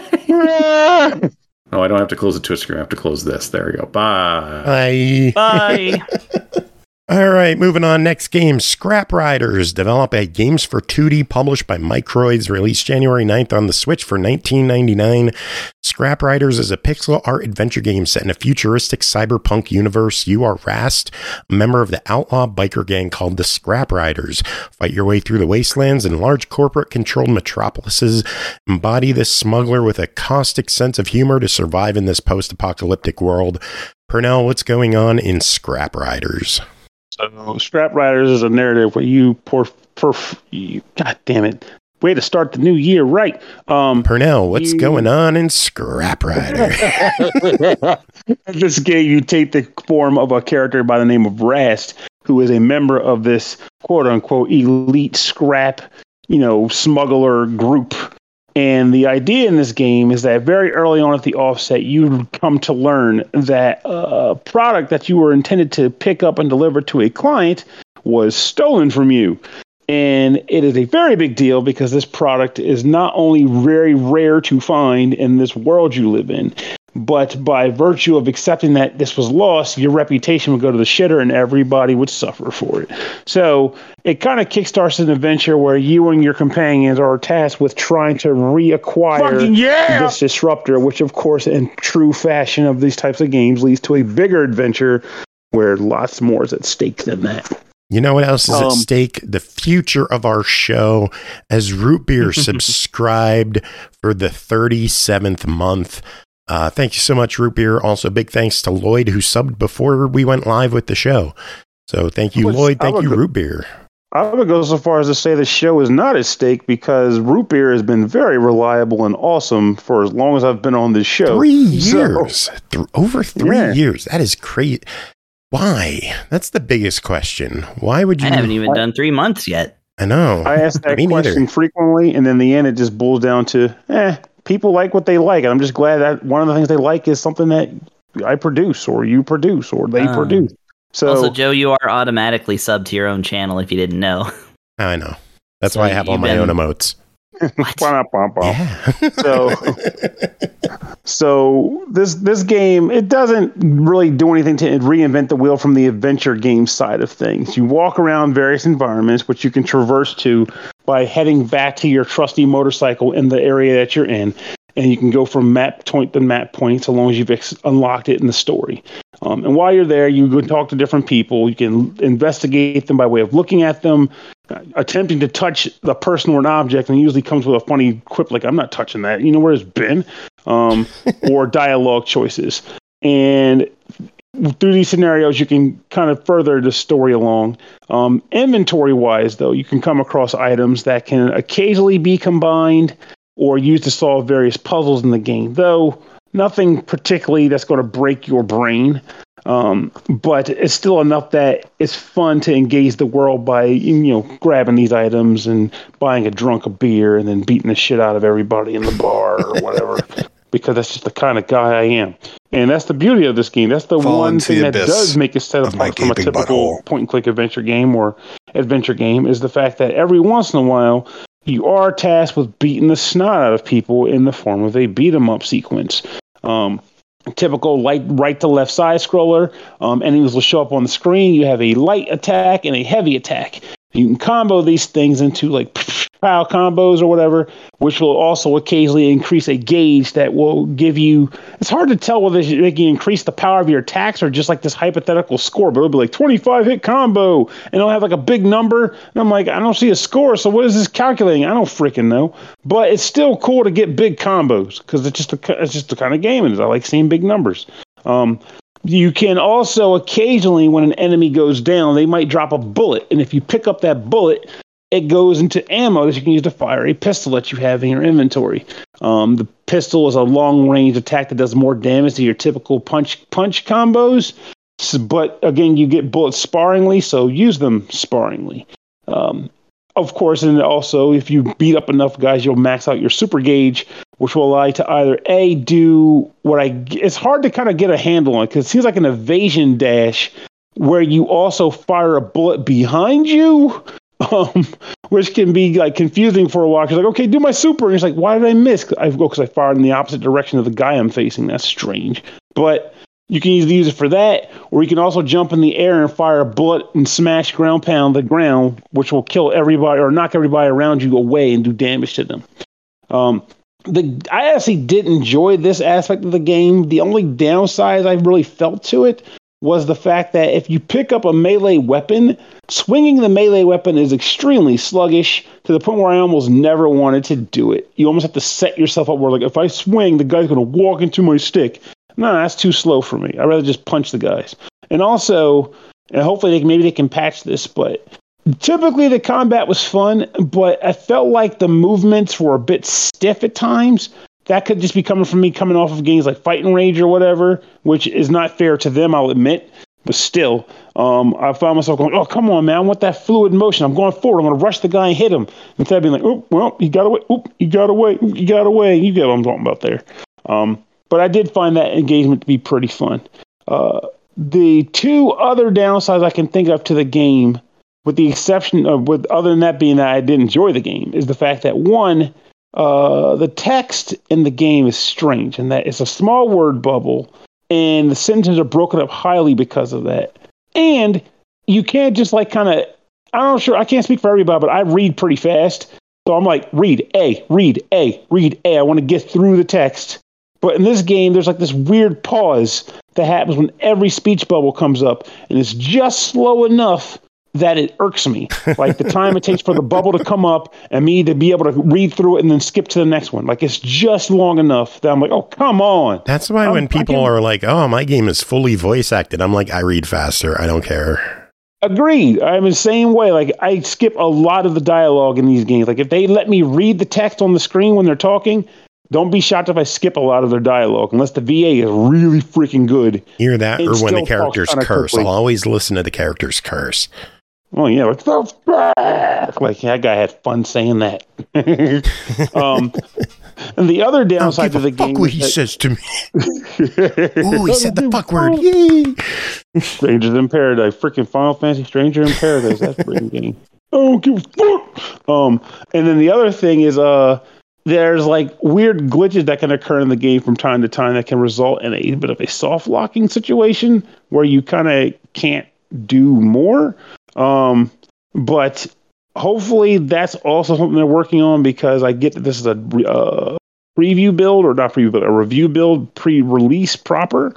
night. Oh, I don't have to close the Twitch screen. I have to close this. There we go. Bye. Bye. Bye. All right, moving on. Next game, Scrap Riders. Develop a games for two D published by Microids. Released January ninth on the Switch for nineteen ninety-nine dollars. Scrap Riders is a pixel art adventure game set in a futuristic cyberpunk universe. You are Rast, a member of the outlaw biker gang called the Scrap Riders. Fight your way through the wastelands and large corporate-controlled metropolises. Embody this smuggler with a caustic sense of humor to survive in this post-apocalyptic world. Pernell, what's going on in Scrap Riders? So, Scrap Riders is a narrative where you pour, pour you, God damn it, way to start the new year right. Um, Pernell, what's you, going on in Scrap Riders? In this game, you take the form of a character by the name of Rast, who is a member of this quote unquote elite scrap, you know, smuggler group. And the idea in this game is that very early on at the offset, you come to learn that a product that you were intended to pick up and deliver to a client was stolen from you. And it is a very big deal because this product is not only very rare to find in this world you live in, but by virtue of accepting that this was lost, your reputation would go to the shitter and everybody would suffer for it. So it kind of kickstarts an adventure where you and your companions are tasked with trying to reacquire yeah! this disruptor, which of course in true fashion of these types of games leads to a bigger adventure where lots more is at stake than that. You know what else is um, at stake? The future of our show, as Root Beer subscribed for the thirty-seventh month. Uh, thank you so much, Root Beer. Also, big thanks to Lloyd, who subbed before we went live with the show. So thank you, would, Lloyd. Thank you, go, Root Beer. I would go so far as to say the show is not at stake because Root Beer has been very reliable and awesome for as long as I've been on this show. Three years. So, Th- over three yeah. years. That is crazy. Why? That's the biggest question. Why would you? I haven't even done three months yet. I know. I ask that Me question neither. frequently, and in the end, it just boils down to, eh, people like what they like. And I'm just glad that one of the things they like is something that I produce, or you produce, or they Uh, produce. So, Also, Joe, you are automatically subbed to your own channel if you didn't know. I know. That's So why I have all you've my been- own emotes. What? Bum, bum, bum. Yeah. So, so this this game, it doesn't really do anything to reinvent the wheel from the adventure game side of things. You walk around various environments, which you can traverse to by heading back to your trusty motorcycle in the area that you're in. And you can go from map point to map point so long as you've ex- unlocked it in the story. Um, and while you're there, you can talk to different people. You can investigate them by way of looking at them, uh, attempting to touch the person or an object, and it usually comes with a funny quip like, I'm not touching that. You know where it's been? Um, or dialogue choices. And through these scenarios, you can kind of further the story along. Um, inventory-wise, though, you can come across items that can occasionally be combined or used to solve various puzzles in the game, though nothing particularly that's going to break your brain. Um, but it's still enough that it's fun to engage the world by, you know, grabbing these items and buying a drunk of beer and then beating the shit out of everybody in the bar or whatever, because that's just the kind of guy I am. And that's the beauty of this game. That's the Fall one into thing the that abyss does make it set of my apart from a gaping typical butthole. point-and-click adventure game or adventure game is the fact that every once in a while, you are tasked with beating the snot out of people in the form of a beat-em-up sequence. Um, typical light right to left side scroller. Um, enemies will show up on the screen. You have a light attack and a heavy attack. You can combo these things into like pow combos or whatever, which will also occasionally increase a gauge that will give you. It's hard to tell whether they can increase the power of your attacks or just like this hypothetical score, but it'll be like twenty-five hit combo, and it'll have like a big number. And I'm like, I don't see a score, so what is this calculating? I don't freaking know. But it's still cool to get big combos because it's just a, it's just the kind of game it is. I like seeing big numbers. Um, You can also occasionally, when an enemy goes down, they might drop a bullet. And if you pick up that bullet, it goes into ammo that you can use to fire a pistol that you have in your inventory. Um, the pistol is a long-range attack that does more damage than your typical punch punch combos. So, but again, you get bullets sparingly, so use them sparingly. Um, of course, and also, if you beat up enough guys, you'll max out your super gauge, which will allow you to either A, do what I... It's hard to kind of get a handle on, because it seems like an evasion dash where you also fire a bullet behind you, um, which can be like confusing for a while. Because like, okay, do my super. And it's like, why did I miss? I go because I fired in the opposite direction of the guy I'm facing. That's strange. But You can either use it for that, or you can also jump in the air and fire a bullet and smash ground pound the ground, which will kill everybody or knock everybody around you away and do damage to them. Um, the I actually did enjoy this aspect of the game. The only downside I really felt to it was the fact that if you pick up a melee weapon, swinging the melee weapon is extremely sluggish to the point where I almost never wanted to do it. You almost have to set yourself up where, like, if I swing, the guy's going to walk into my stick. No, that's too slow for me. I'd rather just punch the guys. And also, and hopefully they can, maybe they can patch this, but typically the combat was fun, but I felt like the movements were a bit stiff at times. That could just be coming from me coming off of games like Fighting Rage or whatever, which is not fair to them, I'll admit. But still, um, I found myself going, oh, come on, man, I want that fluid motion. I'm going forward. I'm going to rush the guy and hit him. Instead of being like, oh, well, you got away. Oop, you got away. Oop, you got away. You get what I'm talking about there. Um, But I did find that engagement to be pretty fun. Uh, the two other downsides I can think of to the game, with the exception of, with other than that being that I did enjoy the game, is the fact that, one, uh, the text in the game is strange, and that it's a small word bubble, and the sentences are broken up highly because of that. And you can't just like kind of, I'm not sure, I can't speak for everybody, but I read pretty fast. So I'm like, read A, read A, read A. I want to get through the text. But in this game, there's like this weird pause that happens when every speech bubble comes up, and it's just slow enough that it irks me. Like the time it takes for the bubble to come up and me to be able to read through it and then skip to the next one. Like it's just long enough that I'm like, oh, come on. That's why I'm, when people are like, oh, my game is fully voice acted, I'm like, I read faster. I don't care. Agreed. I'm the same way. Like I skip a lot of the dialogue in these games. Like if they let me read the text on the screen when they're talking, don't be shocked if I skip a lot of their dialogue, unless the V A is really freaking good. Either that or when the characters curse. Quickly. I'll always listen to the characters curse. Oh, yeah. Like, like that guy had fun saying that. um, and the other downside to the fuck game. What he that, says to me. Oh, he said the fuck word. Yay. Strangers in Paradise. Freaking Final Fantasy Stranger in Paradise. That's a freaking game. I don't give a fuck. Um, and then the other thing is, uh, there's like weird glitches that can occur in the game from time to time that can result in a bit of a soft locking situation where you kind of can't do more. Um, but hopefully that's also something they're working on, because I get that this is a uh, preview build, or not preview, but a review build, pre-release proper.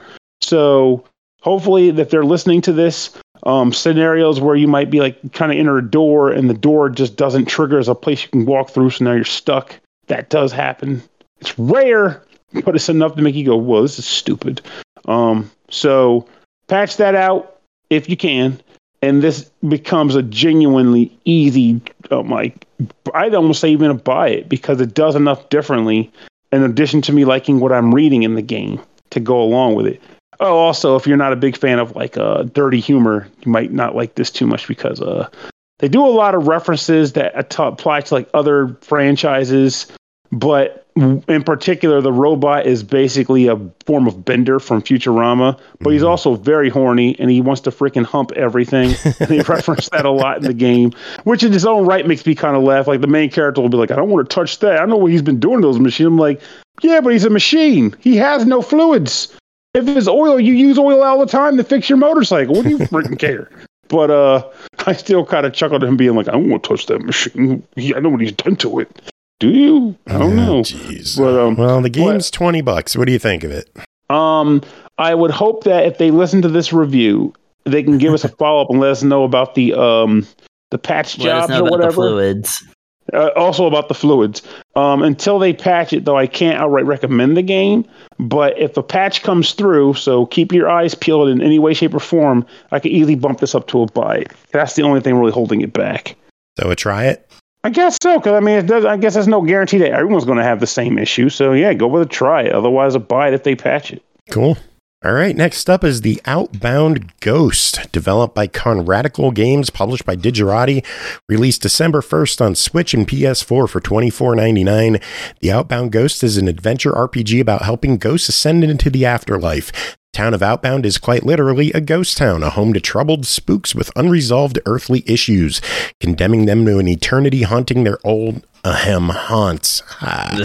So hopefully if they're listening to this, um, scenarios where you might be like kind of enter a door and the door just doesn't trigger as a place you can walk through, so now you're stuck. That does happen. It's rare, but it's enough to make you go, whoa, this is stupid. Um, so patch that out if you can. And this becomes a genuinely easy, um, like, I'd almost say even a buy it, because it does enough differently, in addition to me liking what I'm reading in the game, to go along with it. Oh, also, if you're not a big fan of like uh, dirty humor, you might not like this too much, because uh, they do a lot of references that apply to like other franchises, but in particular, the robot is basically a form of Bender from Futurama, but he's also very horny and he wants to freaking hump everything. And they reference that a lot in the game, which in its own right makes me kind of laugh. Like the main character will be like, I don't want to touch that. I know what he's been doing to those machines. I'm like, yeah, but he's a machine. He has no fluids. If it's oil, you use oil all the time to fix your motorcycle. What do you freaking care? But uh, I still kind of chuckled at him being like, I don't want to touch that machine. He, I know what he's done to it. Do you? I don't know. Jeez. But, um, well, the game's but, twenty bucks. What do you think of it? Um, I would hope that if they listen to this review, they can give us a follow up and let us know about the um the patch let jobs us know or about whatever. The fluids. Uh, also about the fluids. Um, until they patch it, though, I can't outright recommend the game. But if a patch comes through, so keep your eyes peeled in any way, shape, or form, I could easily bump this up to a buy. That's the only thing really holding it back. So a try it? I guess so, because I mean, it does, I guess there's no guarantee that everyone's going to have the same issue. So yeah, go with a try it. Otherwise, a buy it if they patch it. Cool. All right, next up is The Outbound Ghost, developed by Conradical Games, published by Digerati, released December first on Switch and P S four for twenty-four ninety-nine. The Outbound Ghost is an adventure R P G about helping ghosts ascend into the afterlife. The town of Outbound is quite literally a ghost town, a home to troubled spooks with unresolved earthly issues, condemning them to an eternity haunting their old ahem haunts. Ah.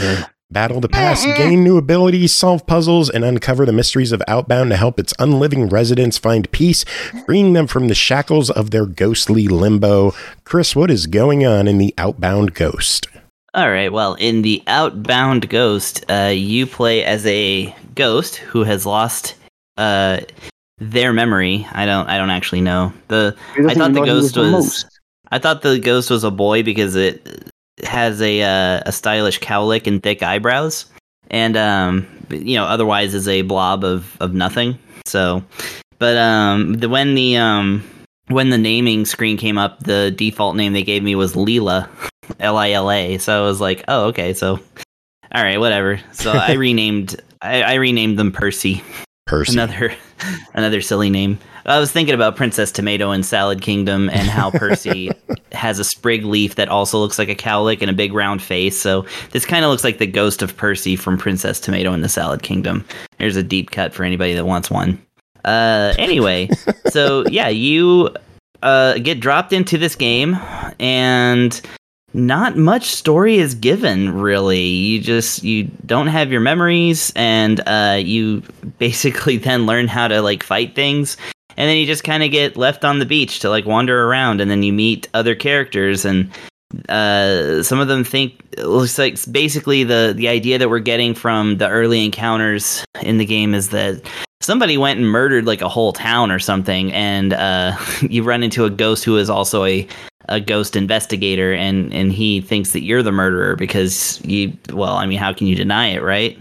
Battle the past, gain new abilities, solve puzzles, and uncover the mysteries of Outbound to help its unliving residents find peace, freeing them from the shackles of their ghostly limbo. Chris, what is going on in the Outbound Ghost? All right, well, in the Outbound Ghost, uh, you play as a ghost who has lost uh, their memory. I don't I don't actually know. The I thought the ghost was, was I thought the ghost was a boy because it has a uh, a stylish cowlick and thick eyebrows, and um, you know, otherwise is a blob of, of nothing. So, but um, the when the um when the naming screen came up, the default name they gave me was Lila, L I L A. So I was like, oh, okay, so all right, whatever. So I renamed I, I renamed them Percy. Percy, another another silly name. I was thinking about Princess Tomato in Salad Kingdom and how Percy has a sprig leaf that also looks like a cowlick and a big round face. So this kind of looks like the ghost of Percy from Princess Tomato in the Salad Kingdom. There's a deep cut for anybody that wants one. Uh, anyway, so yeah, you uh, get dropped into this game and not much story is given, really. You just, you don't have your memories, and uh, you basically then learn how to, like, fight things. And then you just kind of get left on the beach to, like, wander around, and then you meet other characters, and uh, some of them think, it looks like basically the, the idea that we're getting from the early encounters in the game is that somebody went and murdered, like, a whole town or something, and uh, you run into a ghost who is also a a ghost investigator, and, and he thinks that you're the murderer because you, well, I mean, how can you deny it, right?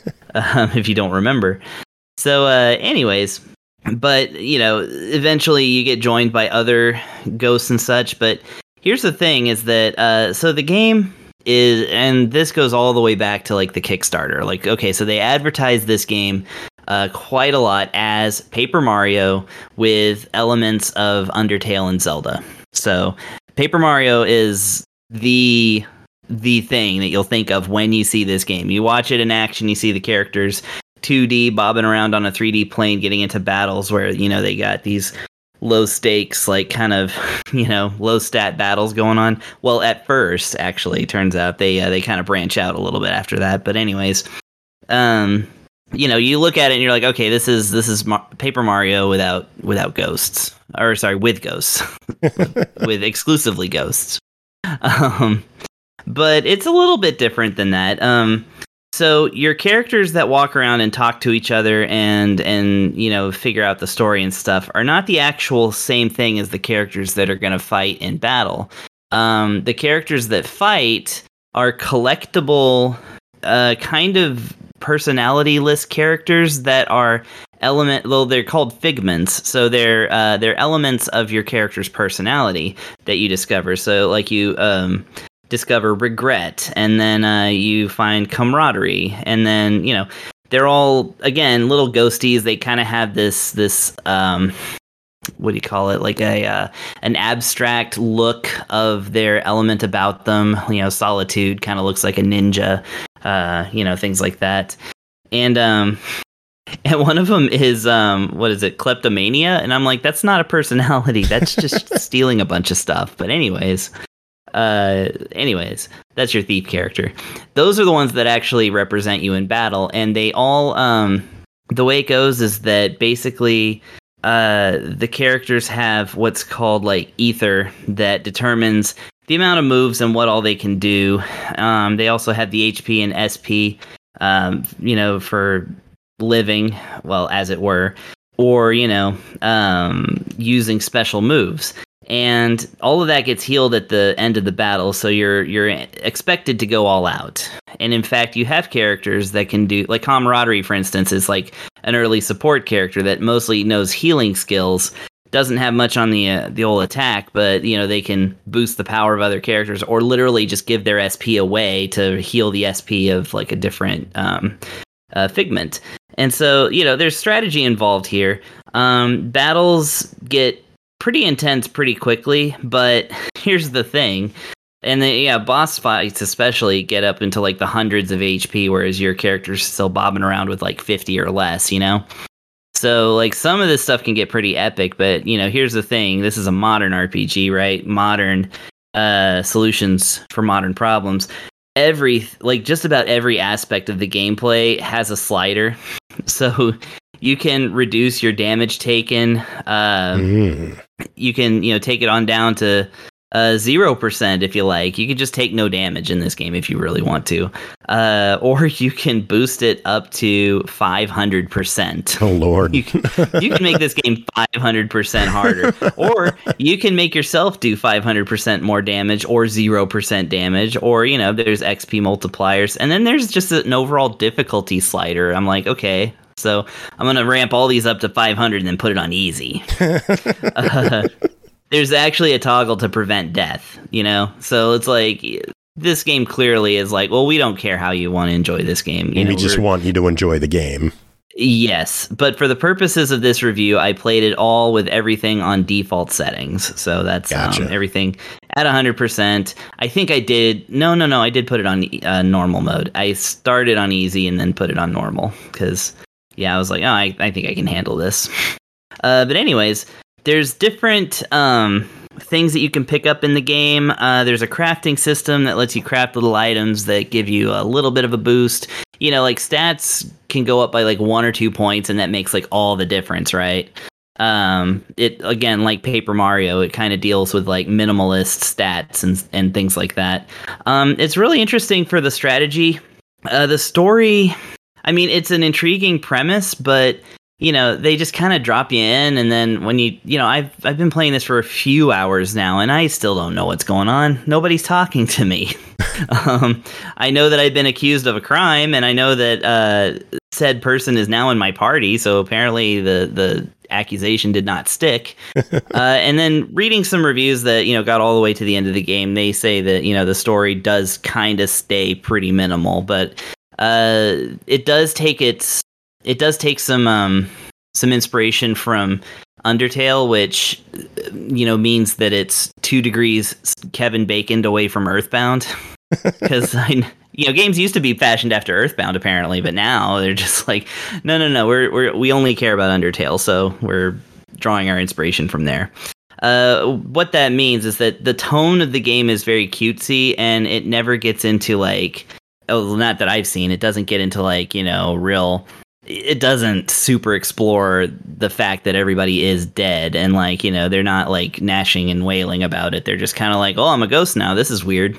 um, if you don't remember. So, uh, anyways, but, you know, eventually you get joined by other ghosts and such, but here's the thing is that, uh, so the game is, and this goes all the way back to, like, the Kickstarter. Like, okay, so they advertised this game Uh, quite a lot as Paper Mario with elements of Undertale and Zelda. So Paper Mario is the the thing that you'll think of when you see this game. You watch it in action, you see the characters two D bobbing around on a three D plane, getting into battles where, you know, they got these low stakes, like kind of, you know, low stat battles going on. Well, at first, actually, turns out they uh, they kind of branch out a little bit after that. But anyways, um. you know, you look at it and you're like, okay, this is this is Mar- Paper Mario without without ghosts, or sorry, with ghosts, with exclusively ghosts. Um, but it's a little bit different than that. Um, so your characters that walk around and talk to each other and and you know figure out the story and stuff are not the actual same thing as the characters that are going to fight in battle. Um, the characters that fight are collectible, uh, kind of personality-less characters that are element. Well, they're called figments, so they're uh, they're elements of your character's personality that you discover. So, like you um, discover regret, and then uh, you find camaraderie, and then you know they're all again little ghosties. They kind of have this this um, what do you call it? Like a uh, an abstract look of their element about them. You know, Solitude kind of looks like a ninja. Uh, you know, things like that. And um, and one of them is um, what is it? Kleptomania. And I'm like, that's not a personality. That's just stealing a bunch of stuff. But anyways, uh, anyways, that's your thief character. Those are the ones that actually represent you in battle, and they all um, the way it goes is that basically. Uh, the characters have what's called like ether that determines the amount of moves and what all they can do. Um, they also have the H P and S P, um, you know, for living, well, as it were, or, you know, um, using special moves. And all of that gets healed at the end of the battle, so you're you're expected to go all out. And in fact, you have characters that can do, like Camaraderie, for instance, is like an early support character that mostly knows healing skills, doesn't have much on the uh, the old attack, but you know they can boost the power of other characters, or literally just give their S P away to heal the S P of like a different um, uh, figment. And so you know there's strategy involved here. Um, battles get pretty intense pretty quickly, but here's the thing. And then, yeah, boss fights especially get up into like the hundreds of H P, whereas your character's still bobbing around with like fifty or less, you know? So, like, some of this stuff can get pretty epic, but, you know, here's the thing. This is a modern R P G, right? Modern uh, solutions for modern problems. every like just about every aspect of the gameplay has a slider, so you can reduce your damage taken. Uh, mm. You can you know take it on down to uh, zero percent if you like. You can just take no damage in this game if you really want to, uh, or you can boost it up to five hundred percent. Oh Lord! You can, you can make this game five hundred percent harder, or you can make yourself do five hundred percent more damage, or zero percent damage, or you know there's X P multipliers, and then there's just an overall difficulty slider. I'm like, okay, so I'm gonna ramp all these up to five hundred and then put it on easy. uh, There's actually a toggle to prevent death, you know? So it's like, this game clearly is like, well, we don't care how you want to enjoy this game. You we know, just want you to enjoy the game. Yes, but for the purposes of this review, I played it all with everything on default settings. So that's gotcha. um, everything at one hundred percent. I think I did, no, no, no, I did put it on uh, normal mode. I started on easy and then put it on normal, because, yeah, I was like, oh, I, I think I can handle this. Uh, but anyways... There's different um, things that you can pick up in the game. Uh, there's a crafting system that lets you craft little items that give you a little bit of a boost. You know, like stats can go up by like one or two points, and that makes like all the difference, right? Um, it again, like Paper Mario, it kind of deals with like minimalist stats and and things like that. Um, it's really interesting for the strategy. Uh, the story, I mean, it's an intriguing premise, but you know, they just kind of drop you in, and then when you, you know, I've I've been playing this for a few hours now, and I still don't know what's going on. Nobody's talking to me. um, I know that I've been accused of a crime, and I know that uh, said person is now in my party, so apparently the the accusation did not stick. uh, and then reading some reviews that, you know, got all the way to the end of the game, they say that, you know, the story does kind of stay pretty minimal, but uh, it does take its It does take some um, some inspiration from Undertale, which, you know, means that it's two degrees Kevin Baconed away from Earthbound. Because, you know, games used to be fashioned after Earthbound, apparently, but now they're just like, no, no, no, we're, we're, we only care about Undertale, so we're drawing our inspiration from there. Uh, what that means is that the tone of the game is very cutesy, and it never gets into, like, oh, not that I've seen, it doesn't get into, like, you know, real... It doesn't super explore the fact that everybody is dead, and like, you know, they're not like gnashing and wailing about it. They're just kind of like, oh, I'm a ghost now. This is weird.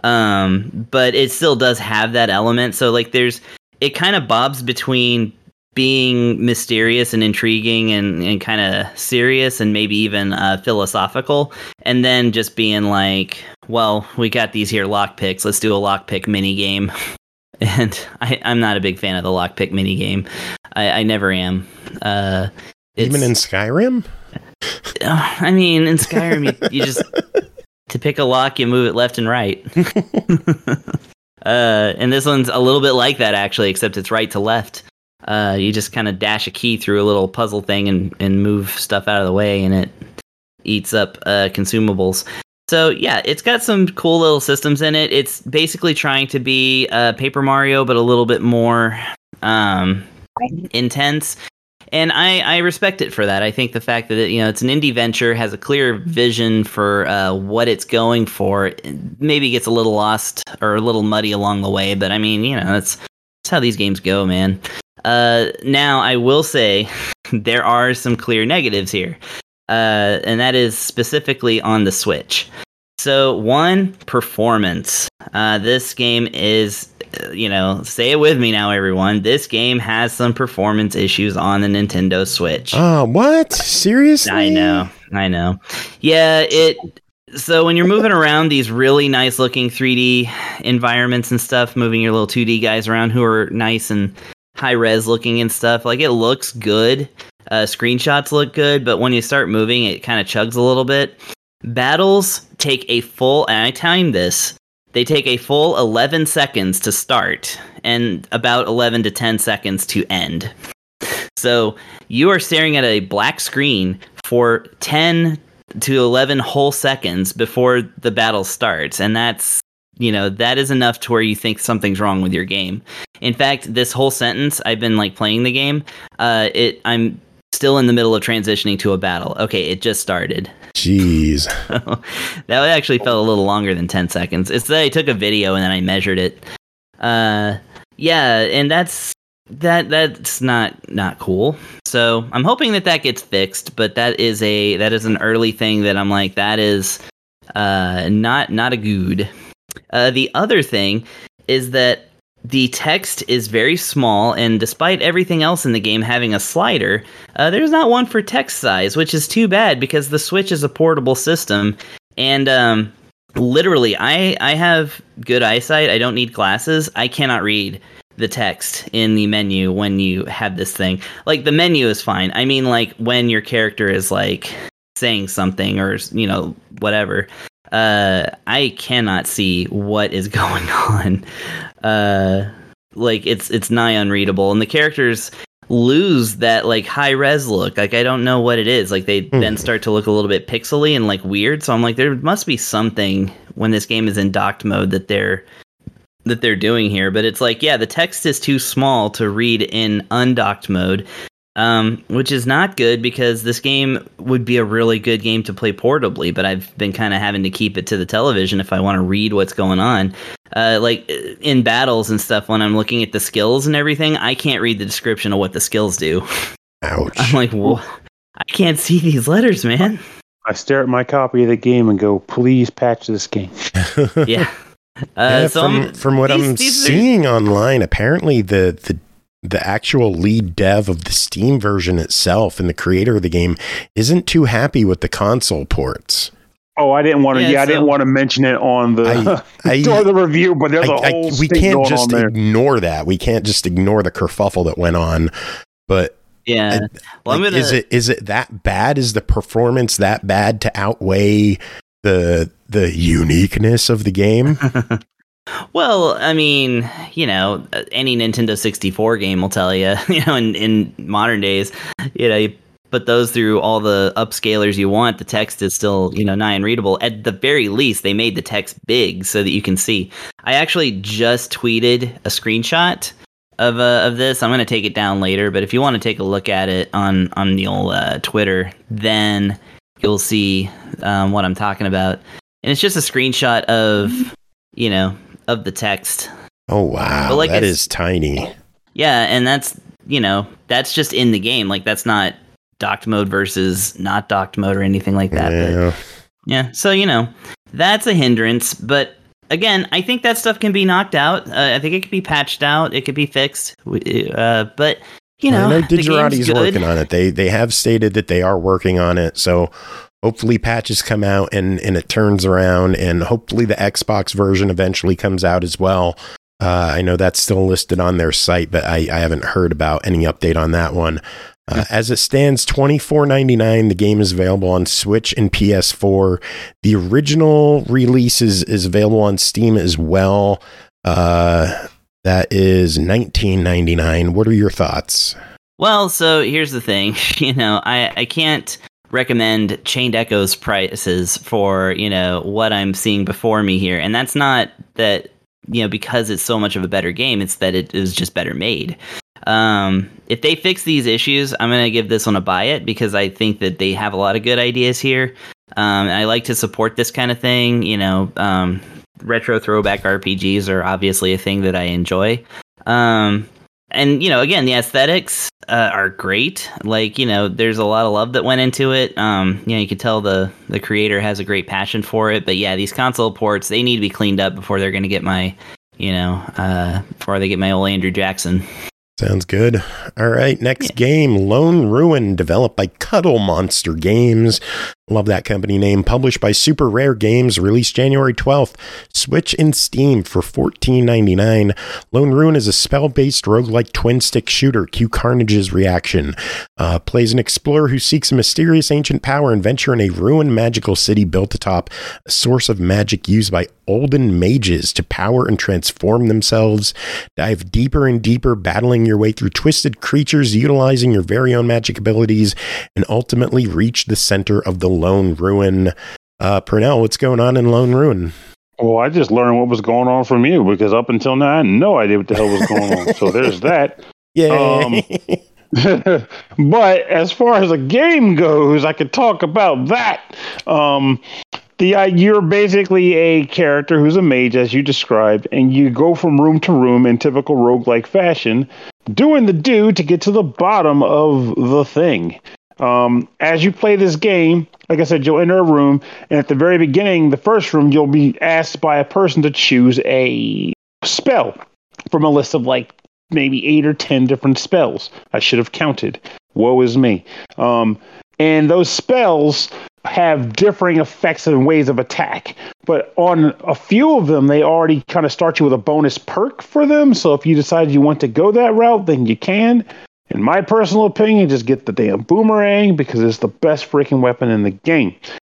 Um, but it still does have that element. So like there's, it kind of bobs between being mysterious and intriguing and, and kind of serious and maybe even uh, philosophical. And then just being like, well, we got these here lockpicks. Let's do a lockpick mini game. And I, I'm not a big fan of the lockpick minigame. I, I never am. Uh, Even in Skyrim? Uh, I mean, in Skyrim, you, you just... To pick a lock, you move it left and right. uh, and this one's a little bit like that, actually, except it's right to left. Uh, you just kind of dash a key through a little puzzle thing and, and move stuff out of the way, and it eats up uh, consumables. So, yeah, it's got some cool little systems in it. It's basically trying to be uh, Paper Mario, but a little bit more um, intense. And I, I respect it for that. I think the fact that, it, you know, it's an indie venture, has a clear vision for uh, what it's going for, it maybe gets a little lost or a little muddy along the way. But, I mean, you know, that's, that's how these games go, man. Uh, now, I will say there are some clear negatives here. Uh, and that is specifically on the Switch. So, one, performance. Uh, this game is, you know, say it with me now, everyone. This game has some performance issues on the Nintendo Switch. Oh, what? Seriously? I know, I know. Yeah, it... So when you're moving around these really nice looking three D environments and stuff, moving your little two D guys around who are nice and high res looking and stuff, like, it looks good. Uh, screenshots look good, but when you start moving, it kind of chugs a little bit. Battles take a full, and I timed this, they take a full eleven seconds to start, and about eleven to ten seconds to end. So you are staring at a black screen for ten to eleven whole seconds before the battle starts, and that's, you know, that is enough to where you think something's wrong with your game. In fact, this whole sentence, I've been like playing the game, uh, it I'm still in the middle of transitioning to a battle. Okay, it just started. Jeez. That actually felt a little longer than ten seconds. It's that I took a video and then I measured it. Uh, yeah, and that's that. That's not not cool. So I'm hoping that that gets fixed. But that is a that is an early thing that I'm like, that is uh, not not a good. Uh, the other thing is that the text is very small, and despite everything else in the game having a slider, uh, there's not one for text size, which is too bad because the Switch is a portable system. And um, literally, I, I have good eyesight. I don't need glasses. I cannot read the text in the menu when you have this thing. Like, the menu is fine. I mean, like, when your character is, like, saying something or, you know, whatever. Uh, I cannot see what is going on. Uh, like it's it's nigh unreadable, and the characters lose that like high res look. Like I don't know what it is. Like they mm. then start to look a little bit pixely and like weird. So I'm like, there must be something when this game is in docked mode that they're that they're doing here. But it's like, yeah, the text is too small to read in undocked mode. Um, which is not good because this game would be a really good game to play portably, but I've been kind of having to keep it to the television if I want to read what's going on. Uh, like in battles and stuff, when I'm looking at the skills and everything, I can't read the description of what the skills do. Ouch. I'm like, well, I can't see these letters, man. I stare at my copy of the game and go, please patch this game. Yeah. Uh, yeah so from, from what these, I'm these seeing are... online, apparently the, the the actual lead dev of the Steam version itself and the creator of the game isn't too happy with the console ports. Oh, I didn't want to. Yeah, yeah so, I didn't want to mention it on the I, I, or the review, but there's I, a whole. I, we can't just ignore that. We can't just ignore the kerfuffle that went on. But yeah, I, well, like, gonna... is it is it that bad? Is the performance that bad to outweigh the the uniqueness of the game? Well, I mean, you know, any Nintendo sixty-four game will tell you, you know, in, in modern days, you know, you put those through all the upscalers you want, the text is still, you know, nigh unreadable. At the very least, they made the text big so that you can see. I actually just tweeted a screenshot of uh, of this. I'm going to take it down later, but if you want to take a look at it on, on the old uh, Twitter, then you'll see um, what I'm talking about. And it's just a screenshot of, you know, of the text. Oh wow, like that is tiny. Yeah, and that's, you know, that's just in the game. Like that's not docked mode versus not docked mode or anything like that. Yeah. But, yeah. So, you know, that's a hindrance. But again, I think that stuff can be knocked out. Uh, I think it could be patched out. It could be fixed. Uh, but you know, I know Digerati's working on it. They they have stated that they are working on it. So hopefully patches come out and, and it turns around, and hopefully the Xbox version eventually comes out as well. Uh, I know that's still listed on their site, but I, I haven't heard about any update on that one. Uh, as it stands, twenty-four ninety-nine. The game is available on Switch and P S four. The original release is, is available on Steam as well. Uh, that is nineteen ninety-nine. What are your thoughts? Well, so here's the thing. You know, I, I can't recommend Chained Echoes prices for, you know, what I'm seeing before me here. And that's not that, you know, because it's so much of a better game, it's that it is just better made. Um, if they fix these issues, I'm going to give this one a buy it because I think that they have a lot of good ideas here. Um, and I like to support this kind of thing. You know, um, retro throwback R P Gs are obviously a thing that I enjoy. Um, and, you know, again, the aesthetics uh, are great. Like, you know, there's a lot of love that went into it. Um, you know, you could tell the, the creator has a great passion for it. But yeah, these console ports, they need to be cleaned up before they're going to get my, you know, uh, before they get my old Andrew Jackson. Sounds good. All right, next yeah. game, Lone Ruin, developed by Cuddle Monster Games. Love that company name. Published by Super Rare Games, released January twelfth. Switch and Steam for fourteen ninety-nine. Lone Ruin is a spell-based roguelike twin-stick shooter. Cue Carnage's reaction. Uh, plays an explorer who seeks a mysterious ancient power and venture in a ruined magical city built atop a source of magic used by olden mages to power and transform themselves. Dive deeper and deeper, battling your way through twisted creatures, utilizing your very own magic abilities, and ultimately reach the center of the Lone Ruin. Uh, Purnell, what's going on in Lone Ruin? Well, I just learned what was going on from you because up until now, I had no idea what the hell was going on. So there's that. Yeah. Um, But as far as a game goes, I could talk about that. Um, the uh, you're basically a character who's a mage, as you described, and you go from room to room in typical roguelike fashion, doing the do to get to the bottom of the thing. Um, as you play this game, like I said, you'll enter a room, and at the very beginning, the first room, you'll be asked by a person to choose a spell from a list of like maybe eight or ten different spells. I should have counted. Woe is me. Um, and those spells have differing effects and ways of attack. But on a few of them, they already kind of start you with a bonus perk for them. So if you decide you want to go that route, then you can. In my personal opinion, just get the damn boomerang because it's the best freaking weapon in the game.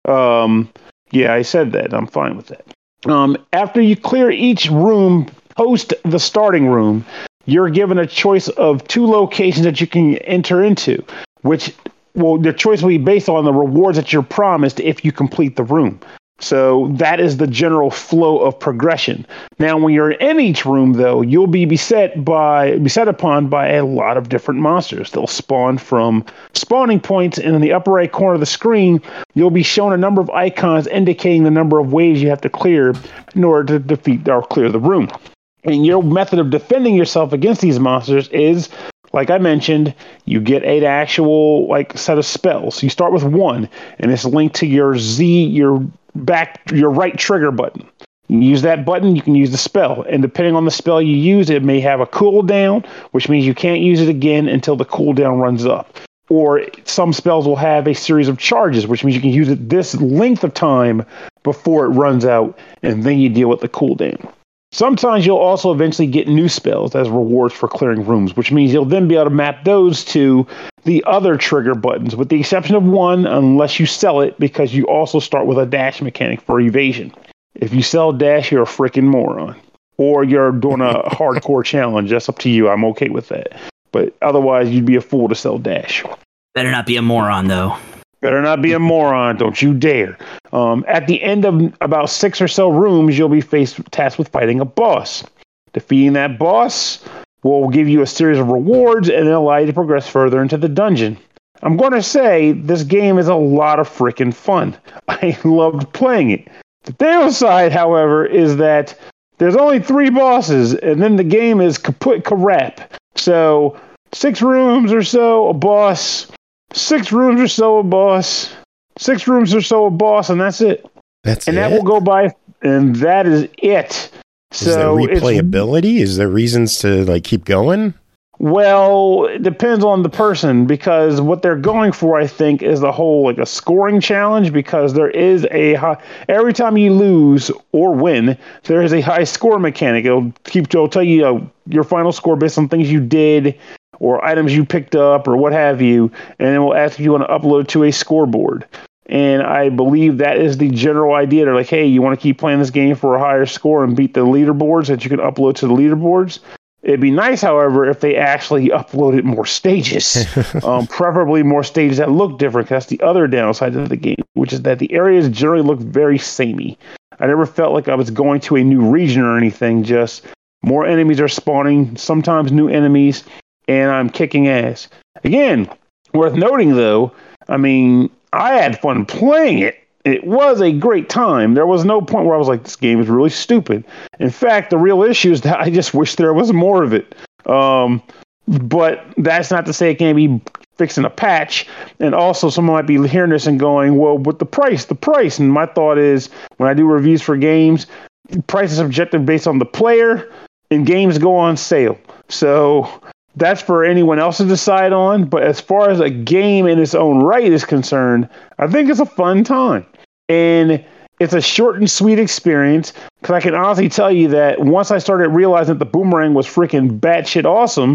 Um, yeah, I said that. I'm fine with that. Um, after you clear each room post the starting room, you're given a choice of two locations that you can enter into, which, well, the choice will be based on the rewards that you're promised if you complete the room. So that is the general flow of progression. Now, when you're in each room, though, you'll be beset by beset upon by a lot of different monsters. They'll spawn from spawning points, and in the upper right corner of the screen, you'll be shown a number of icons indicating the number of waves you have to clear in order to defeat or clear the room. And your method of defending yourself against these monsters is, like I mentioned, you get an actual like set of spells. You start with one, and it's linked to your Z, your back, your right trigger button. You use that button, you can use the spell. And depending on the spell you use, it may have a cooldown, which means you can't use it again until the cooldown runs up. Or some spells will have a series of charges, which means you can use it this length of time before it runs out, and then you deal with the cooldown. Sometimes you'll also eventually get new spells as rewards for clearing rooms, which means you'll then be able to map those to the other trigger buttons, with the exception of one, unless you sell it, because you also start with a dash mechanic for evasion. If you sell dash, you're a freaking moron. Or you're doing a hardcore challenge. That's up to you. I'm okay with that. But otherwise, you'd be a fool to sell dash. Better not be a moron, though. Better not be a moron, don't you dare. Um, at the end of about six or so rooms, you'll be faced tasked with fighting a boss. Defeating that boss will give you a series of rewards and then allow you to progress further into the dungeon. I'm going to say this game is a lot of freaking fun. I loved playing it. The downside, however, is that there's only three bosses, and then the game is kaput karap. So, six rooms or so, a boss... Six rooms or so a boss. Six rooms or so a boss, and that's it. That's and it? that will go by, and that is it. Is there So replayability? Is there reasons to like keep going? Well, it depends on the person, because what they're going for, I think, is the whole like a scoring challenge, because there is a high, every time you lose or win, there is a high score mechanic. It'll keep it'll tell you uh, your final score based on things you did, or items you picked up, or what have you, and it will ask if you want to upload to a scoreboard. And I believe that is the general idea. They're like, hey, you want to keep playing this game for a higher score and beat the leaderboards that you can upload to the leaderboards? It'd be nice, however, if they actually uploaded more stages, um, preferably more stages that look different, because that's the other downside of the game, which is that the areas generally look very samey. I never felt like I was going to a new region or anything, just more enemies are spawning, sometimes new enemies, and I'm kicking ass. Again, worth noting, though, I mean, I had fun playing it. It was a great time. There was no point where I was like, this game is really stupid. In fact, the real issue is that I just wish there was more of it. Um, but that's not to say it can't be fixed in a patch. And also, someone might be hearing this and going, well, but the price, the price. And my thought is, when I do reviews for games, price is subjective based on the player, and games go on sale. So that's for anyone else to decide on. But as far as a game in its own right is concerned, I think it's a fun time. And it's a short and sweet experience, because I can honestly tell you that once I started realizing that the boomerang was freaking batshit awesome,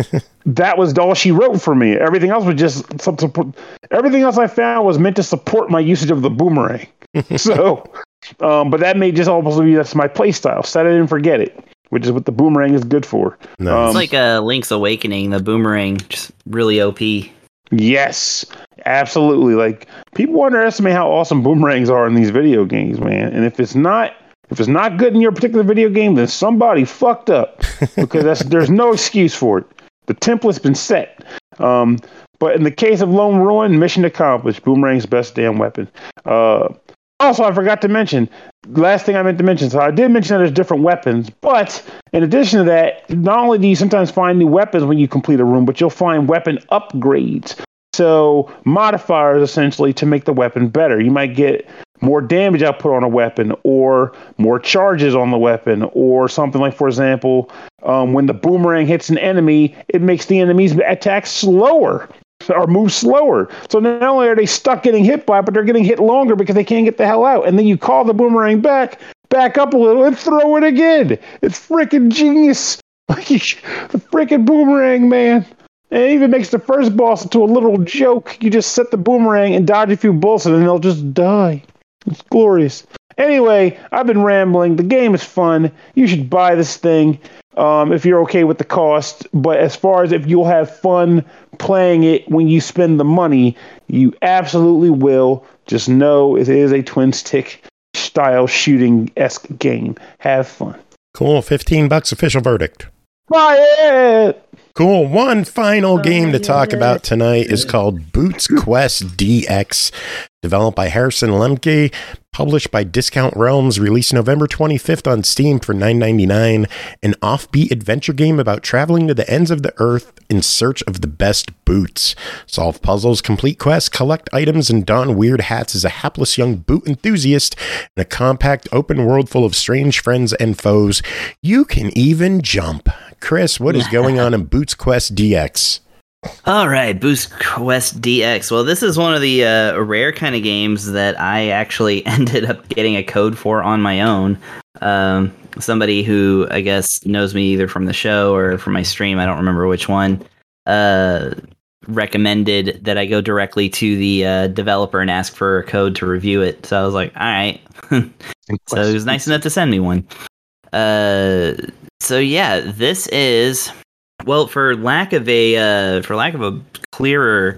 that was all she wrote for me. Everything else was just some, everything else I found was meant to support my usage of the boomerang. So, um, but that may just almost be that's my play style. Set it and forget it, which is what the boomerang is good for. Nice. Um, Um, it's like a Link's Awakening. The boomerang, just really O P. Yes, absolutely. Like, people underestimate how awesome boomerangs are in these video games, man. And if it's not, if it's not good in your particular video game, then somebody fucked up, because that's there's no excuse for it. The template's been set. Um, but in the case of Lone Ruin, mission accomplished. Boomerang's best damn weapon. Uh, also, I forgot to mention, last thing I meant to mention, so I did mention that there's different weapons, but in addition to that, not only do you sometimes find new weapons when you complete a room, but you'll find weapon upgrades. So modifiers, essentially, to make the weapon better. You might get more damage output on a weapon, or more charges on the weapon, or something like, for example, um, when the boomerang hits an enemy, it makes the enemy's attack slower, or move slower. So not only are they stuck getting hit by it, but they're getting hit longer because they can't get the hell out. And then you call the boomerang back, back up a little, and throw it again. It's freaking genius. Like, the freaking boomerang, man. And it even makes the first boss into a little joke. You just set the boomerang and dodge a few bullets, and then they'll just die. It's glorious. Anyway, I've been rambling. The game is fun. You should buy this thing um, if you're okay with the cost. But as far as if you'll have fun playing it when you spend the money, you absolutely will. Just know it is a twin stick style shooting-esque game. Have fun. Cool. fifteen bucks official verdict. Buy it! Cool. One final game to talk about tonight is called Boots Quest D X, developed by Harrison Lemke, published by Discount Realms, released November twenty-fifth on Steam for nine ninety-nine. An offbeat adventure game about traveling to the ends of the earth in search of the best boots. Solve puzzles, complete quests, collect items, and don weird hats as a hapless young boot enthusiast in a compact open world full of strange friends and foes. You can even jump. Chris, what is going on in Boots Quest D X? All right, Boots Quest D X. Well, this is one of the uh, rare kind of games that I actually ended up getting a code for on my own. Um, somebody who, I guess, knows me either from the show or from my stream, I don't remember which one, uh, recommended that I go directly to the uh, developer and ask for a code to review it. So I was like, all right. So he was nice enough to send me one. Uh, so yeah, this is... Well, for lack of a uh, for lack of a clearer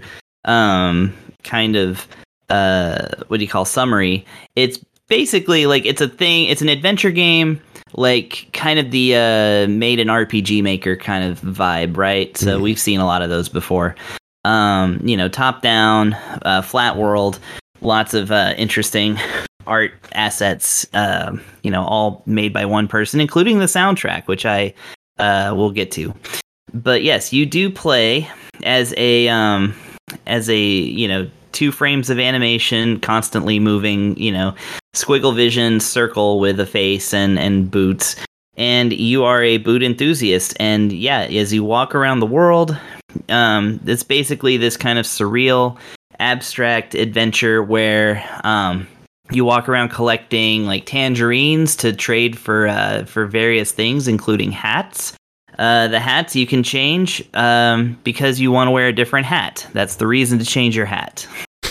um, kind of uh, what do you call summary, it's basically like it's a thing. It's an adventure game, like kind of the uh, made an R P G maker kind of vibe, right? So mm-hmm. We've seen a lot of those before. Um, you know, top down, uh, flat world, lots of uh, interesting art assets. Uh, you know, all made by one person, including the soundtrack, which I uh, will get to. But yes, you do play as a um, as a you know two frames of animation, constantly moving, you know, squiggle vision circle with a face and and boots, and you are a boot enthusiast. And yeah, as you walk around the world, um, it's basically this kind of surreal, abstract adventure where um, you walk around collecting like tangerines to trade for uh, for various things, including hats. Uh, the hats you can change um, because you want to wear a different hat. That's the reason to change your hat.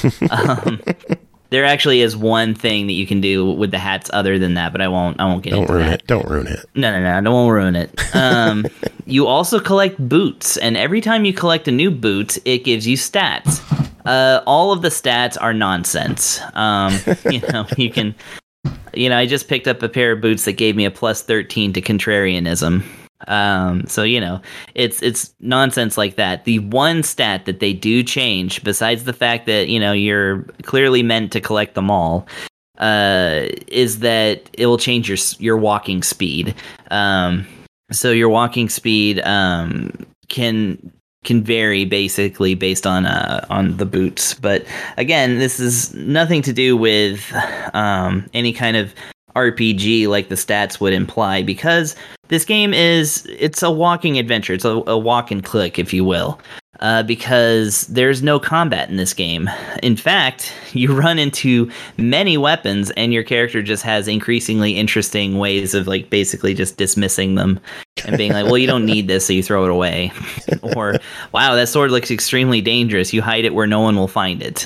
um, there actually is one thing that you can do with the hats other than that, but I won't. I won't get Don't into ruin that. it. Don't ruin it. No, no, no. I won't ruin it. Um, you also collect boots, and every time you collect a new boot, it gives you stats. Uh, all of the stats are nonsense. Um, you know, you can. You know, I just picked up a pair of boots that gave me a plus thirteen to contrarianism. Um, so, you know, it's it's nonsense like that. The one stat that they do change, besides the fact that, you know, you're clearly meant to collect them all, uh, is that it will change your your walking speed. Um, so your walking speed um, can can vary basically based on uh, on the boots. But again, this is nothing to do with um, any kind of R P G like the stats would imply, because this game is, it's a walking adventure. It's a, a walk and click, if you will, uh, because there's no combat in this game. In fact, you run into many weapons and your character just has increasingly interesting ways of like basically just dismissing them and being like, well, you don't need this, so you throw it away. Or, wow, that sword looks extremely dangerous. You hide it where no one will find it.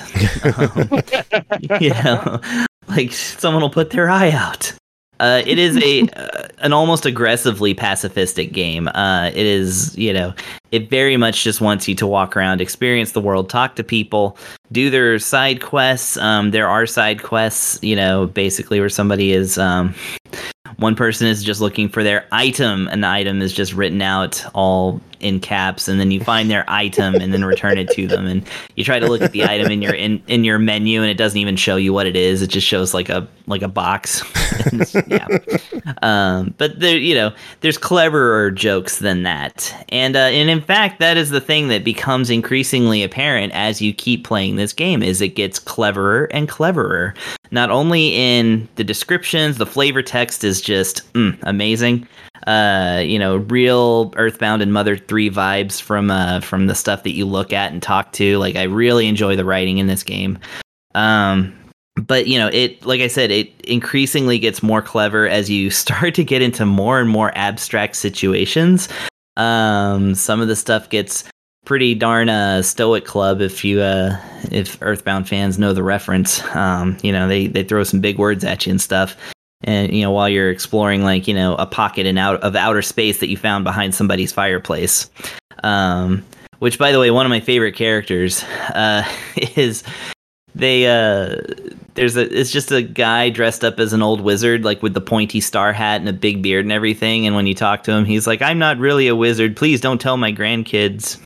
um, you know, like someone will put their eye out. Uh, it is a uh, an almost aggressively pacifistic game. Uh, it is, you know, it very much just wants you to walk around, experience the world, talk to people, do their side quests. Um, there are side quests, you know, basically where somebody is, um, one person is just looking for their item, and the item is just written out all in caps, and then you find their item and then return it to them, and you try to look at the item in your in, in your menu, and it doesn't even show you what it is. It just shows like a like a box. Yeah. Um, but there, you know, there's cleverer jokes than that, and uh, and in fact, that is the thing that becomes increasingly apparent as you keep playing this game. Is it gets cleverer and cleverer. Not only in the descriptions, the flavor text is just mm, amazing. Uh, you know, real Earthbound and Mother three vibes from uh, from the stuff that you look at and talk to. Like, I really enjoy the writing in this game. Um, but, you know, it, like I said, it increasingly gets more clever as you start to get into more and more abstract situations. Um, some of the stuff gets pretty darn uh, Stoic Club if you uh, if Earthbound fans know the reference. Um, you know, they they throw some big words at you and stuff, and you know, while you're exploring like, you know, a pocket in out of outer space that you found behind somebody's fireplace. Um, which, by the way, one of my favorite characters uh, is they uh, there's a it's just a guy dressed up as an old wizard, like with the pointy star hat and a big beard and everything. And when you talk to him, he's like, "I'm not really a wizard. Please don't tell my grandkids."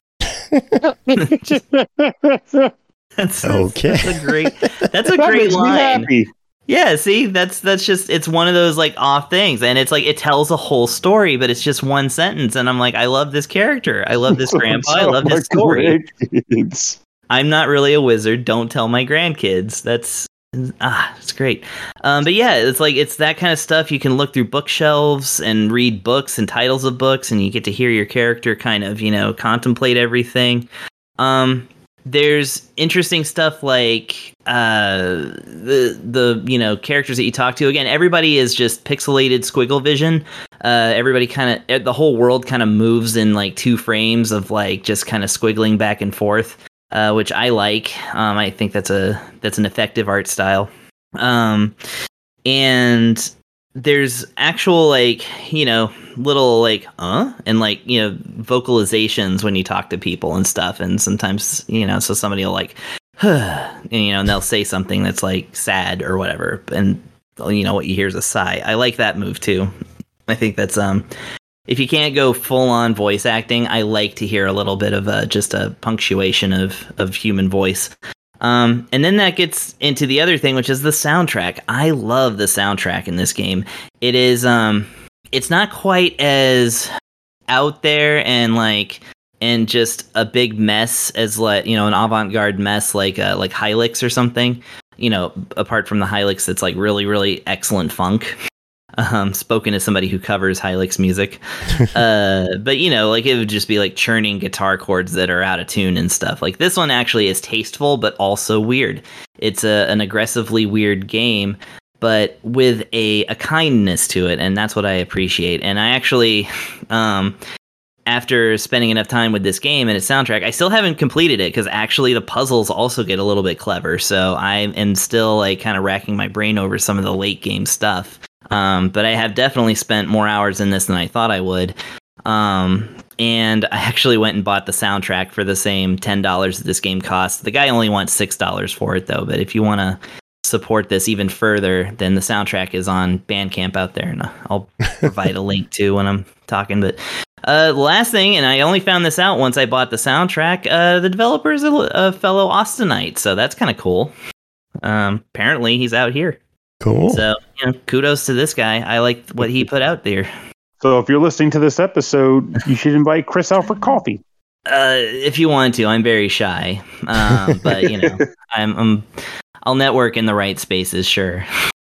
that's, okay. That's a great. That's a That great makes me line. happy. Yeah, see, that's that's just it's one of those like off things, and it's like it tells a whole story, but it's just one sentence, and I'm like, I love this character, I love this grandpa, I love this story. Grandkids. I'm not really a wizard. Don't tell my grandkids. That's ah, it's great. Um, but yeah, it's like it's that kind of stuff. You can look through bookshelves and read books and titles of books, and you get to hear your character kind of, you know, contemplate everything. Um, there's interesting stuff like uh, the the you know characters that you talk to. Again, everybody is just pixelated squiggle vision. Uh, everybody kind of the whole world kind of moves in like two frames of like just kind of squiggling back and forth. Uh, which I like. Um, I think that's a that's an effective art style. Um, and there's actual like you know little like uh and like you know vocalizations when you talk to people and stuff. And sometimes you know so somebody will like huh, and, you know and they'll say something that's like sad or whatever, and you know what you hear is a sigh. I like that move too. I think that's um. If you can't go full-on voice acting, I like to hear a little bit of a, just a punctuation of, of human voice. Um, and then that gets into the other thing, which is the soundtrack. I love the soundtrack in this game. It is, um, it's not quite as out there and like, and just a big mess as like, you know, an avant-garde mess like, uh, like Hylix or something. You know, apart from the Hylix that's like really, really excellent funk. Um, spoken as somebody who covers Hylix music. uh, but, you know, like it would just be like churning guitar chords that are out of tune and stuff. Like this one actually is tasteful, but also weird. It's a, an aggressively weird game, but with a, a kindness to it. And that's what I appreciate. And I actually, um, after spending enough time with this game and its soundtrack, I still haven't completed it because actually the puzzles also get a little bit clever. So I am still like kind of racking my brain over some of the late game stuff. Um, but I have definitely spent more hours in this than I thought I would. Um, and I actually went and bought the soundtrack for the same ten dollars that this game costs. The guy only wants six dollars for it, though. But if you want to support this even further, then the soundtrack is on Bandcamp out there. And I'll provide a link to when I'm talking. But uh, the last thing, and I only found this out once I bought the soundtrack, uh, the developer is a, a fellow Austinite. So that's kind of cool. Um, apparently, he's out here. Cool. So, you know, kudos to this guy. I like what he put out there. So if you're listening to this episode, you should invite Chris out for coffee. Uh, if you want to, I'm very shy. Uh, but, you know, I'm, I'm, I'll network in the right spaces, sure.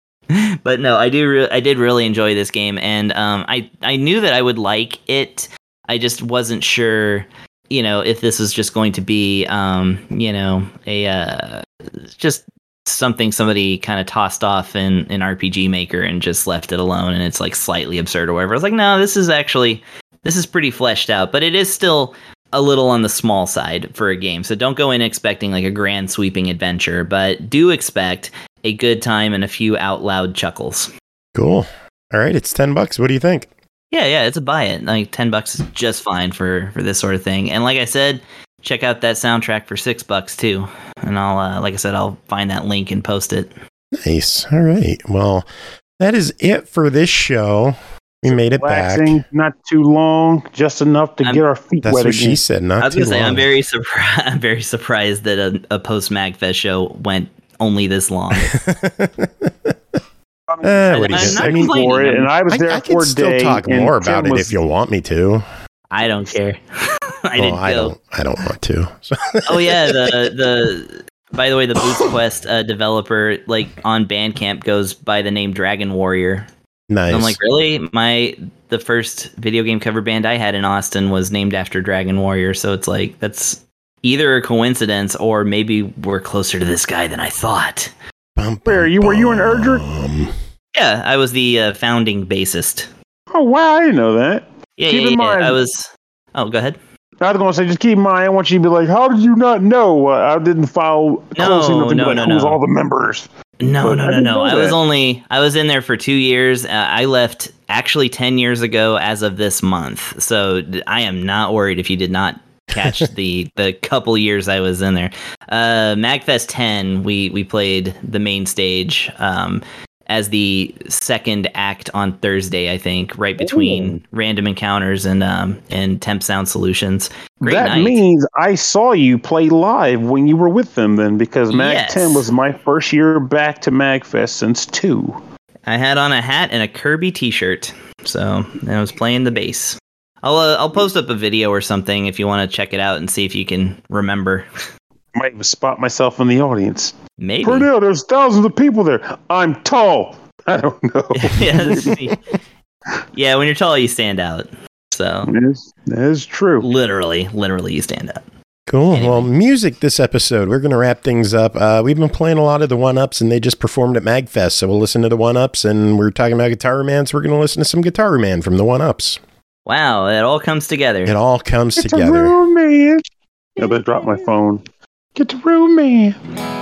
But no, I do. Re- I did really enjoy this game. And um, I, I knew that I would like it. I just wasn't sure, you know, if this was just going to be, um, you know, a uh, just... something somebody kind of tossed off in an R P G Maker and just left it alone, and it's like slightly absurd or whatever. I was like, no, this is actually this is pretty fleshed out, but it is still a little on the small side for a game. So don't go in expecting like a grand sweeping adventure, but do expect a good time and a few out loud chuckles. Cool. All right, it's ten bucks. What do you think? Yeah, yeah, it's a buy it. Like ten bucks is just fine for for this sort of thing. And like I said, check out that soundtrack for six bucks too. And I'll, uh, like I said, I'll find that link and post it. Nice. All right. Well, that is it for this show. We made it Relaxing, back. not too long, just enough to I'm- get our feet That's wet what again. she said. Not I was too gonna say long. I'm very surprised. I'm very surprised that a, a post Magfest show went only this long. Eh, what do you I'm get? not I mean, complaining. for it, and I was I, there I for can a still day. talk and more about Tim it was- if you want me to. I don't care. I Well, didn't I go. don't. I don't want to. So- Oh yeah, the the by the way, the Boost Quest uh, developer like on Bandcamp goes by the name Dragon Warrior. Nice. And I'm like, really? My the first video game cover band I had in Austin was named after Dragon Warrior, so it's like that's either a coincidence or maybe we're closer to this guy than I thought. Bum, Where, bum, you- were you in bum. Erdrick? Yeah, I was the uh, founding bassist. Oh wow, I didn't know that. Yeah, Keep yeah, in yeah. mind- I was. Oh, go ahead. I was going to say, just keep in mind, I want you to be like, how did you not know? Uh, I didn't follow No, closely enough to no, be like, no, who's no. all the members? No, But no, I no, didn't no. know I was that. only I was in there for two years. Uh, I left actually ten years ago as of this month. So d- I am not worried if you did not catch the the couple years I was in there. Uh, Magfest ten, we we played the main stage um, as the second act on Thursday, I think, right between Random Encounters and um, and Temp Sound Solutions. Great that night. means I saw you play live when you were with them then, because Mag Yes. ten was my first year back to Magfest since two. I had on a hat and a Kirby T-shirt, so I was playing the bass. I'll uh, I'll post up a video or something if you want to check it out and see if you can remember. Might even spot myself in the audience. Maybe. Purnell, there's thousands of people there. I'm tall. I don't know. yeah, yeah. When you're tall, you stand out. So That is, that is true. literally, literally, you stand out. Cool. Anyway. Well, music this episode. We're going to wrap things up. Uh, we've been playing a lot of the one-ups, and they just performed at MagFest, so we'll listen to the one-ups, and we're talking about Guitar Man, so we're going to listen to some Guitar Man from the one-ups. Wow, it all comes together. It all comes Get together. to room, man. I better drop my phone. Get to room, man.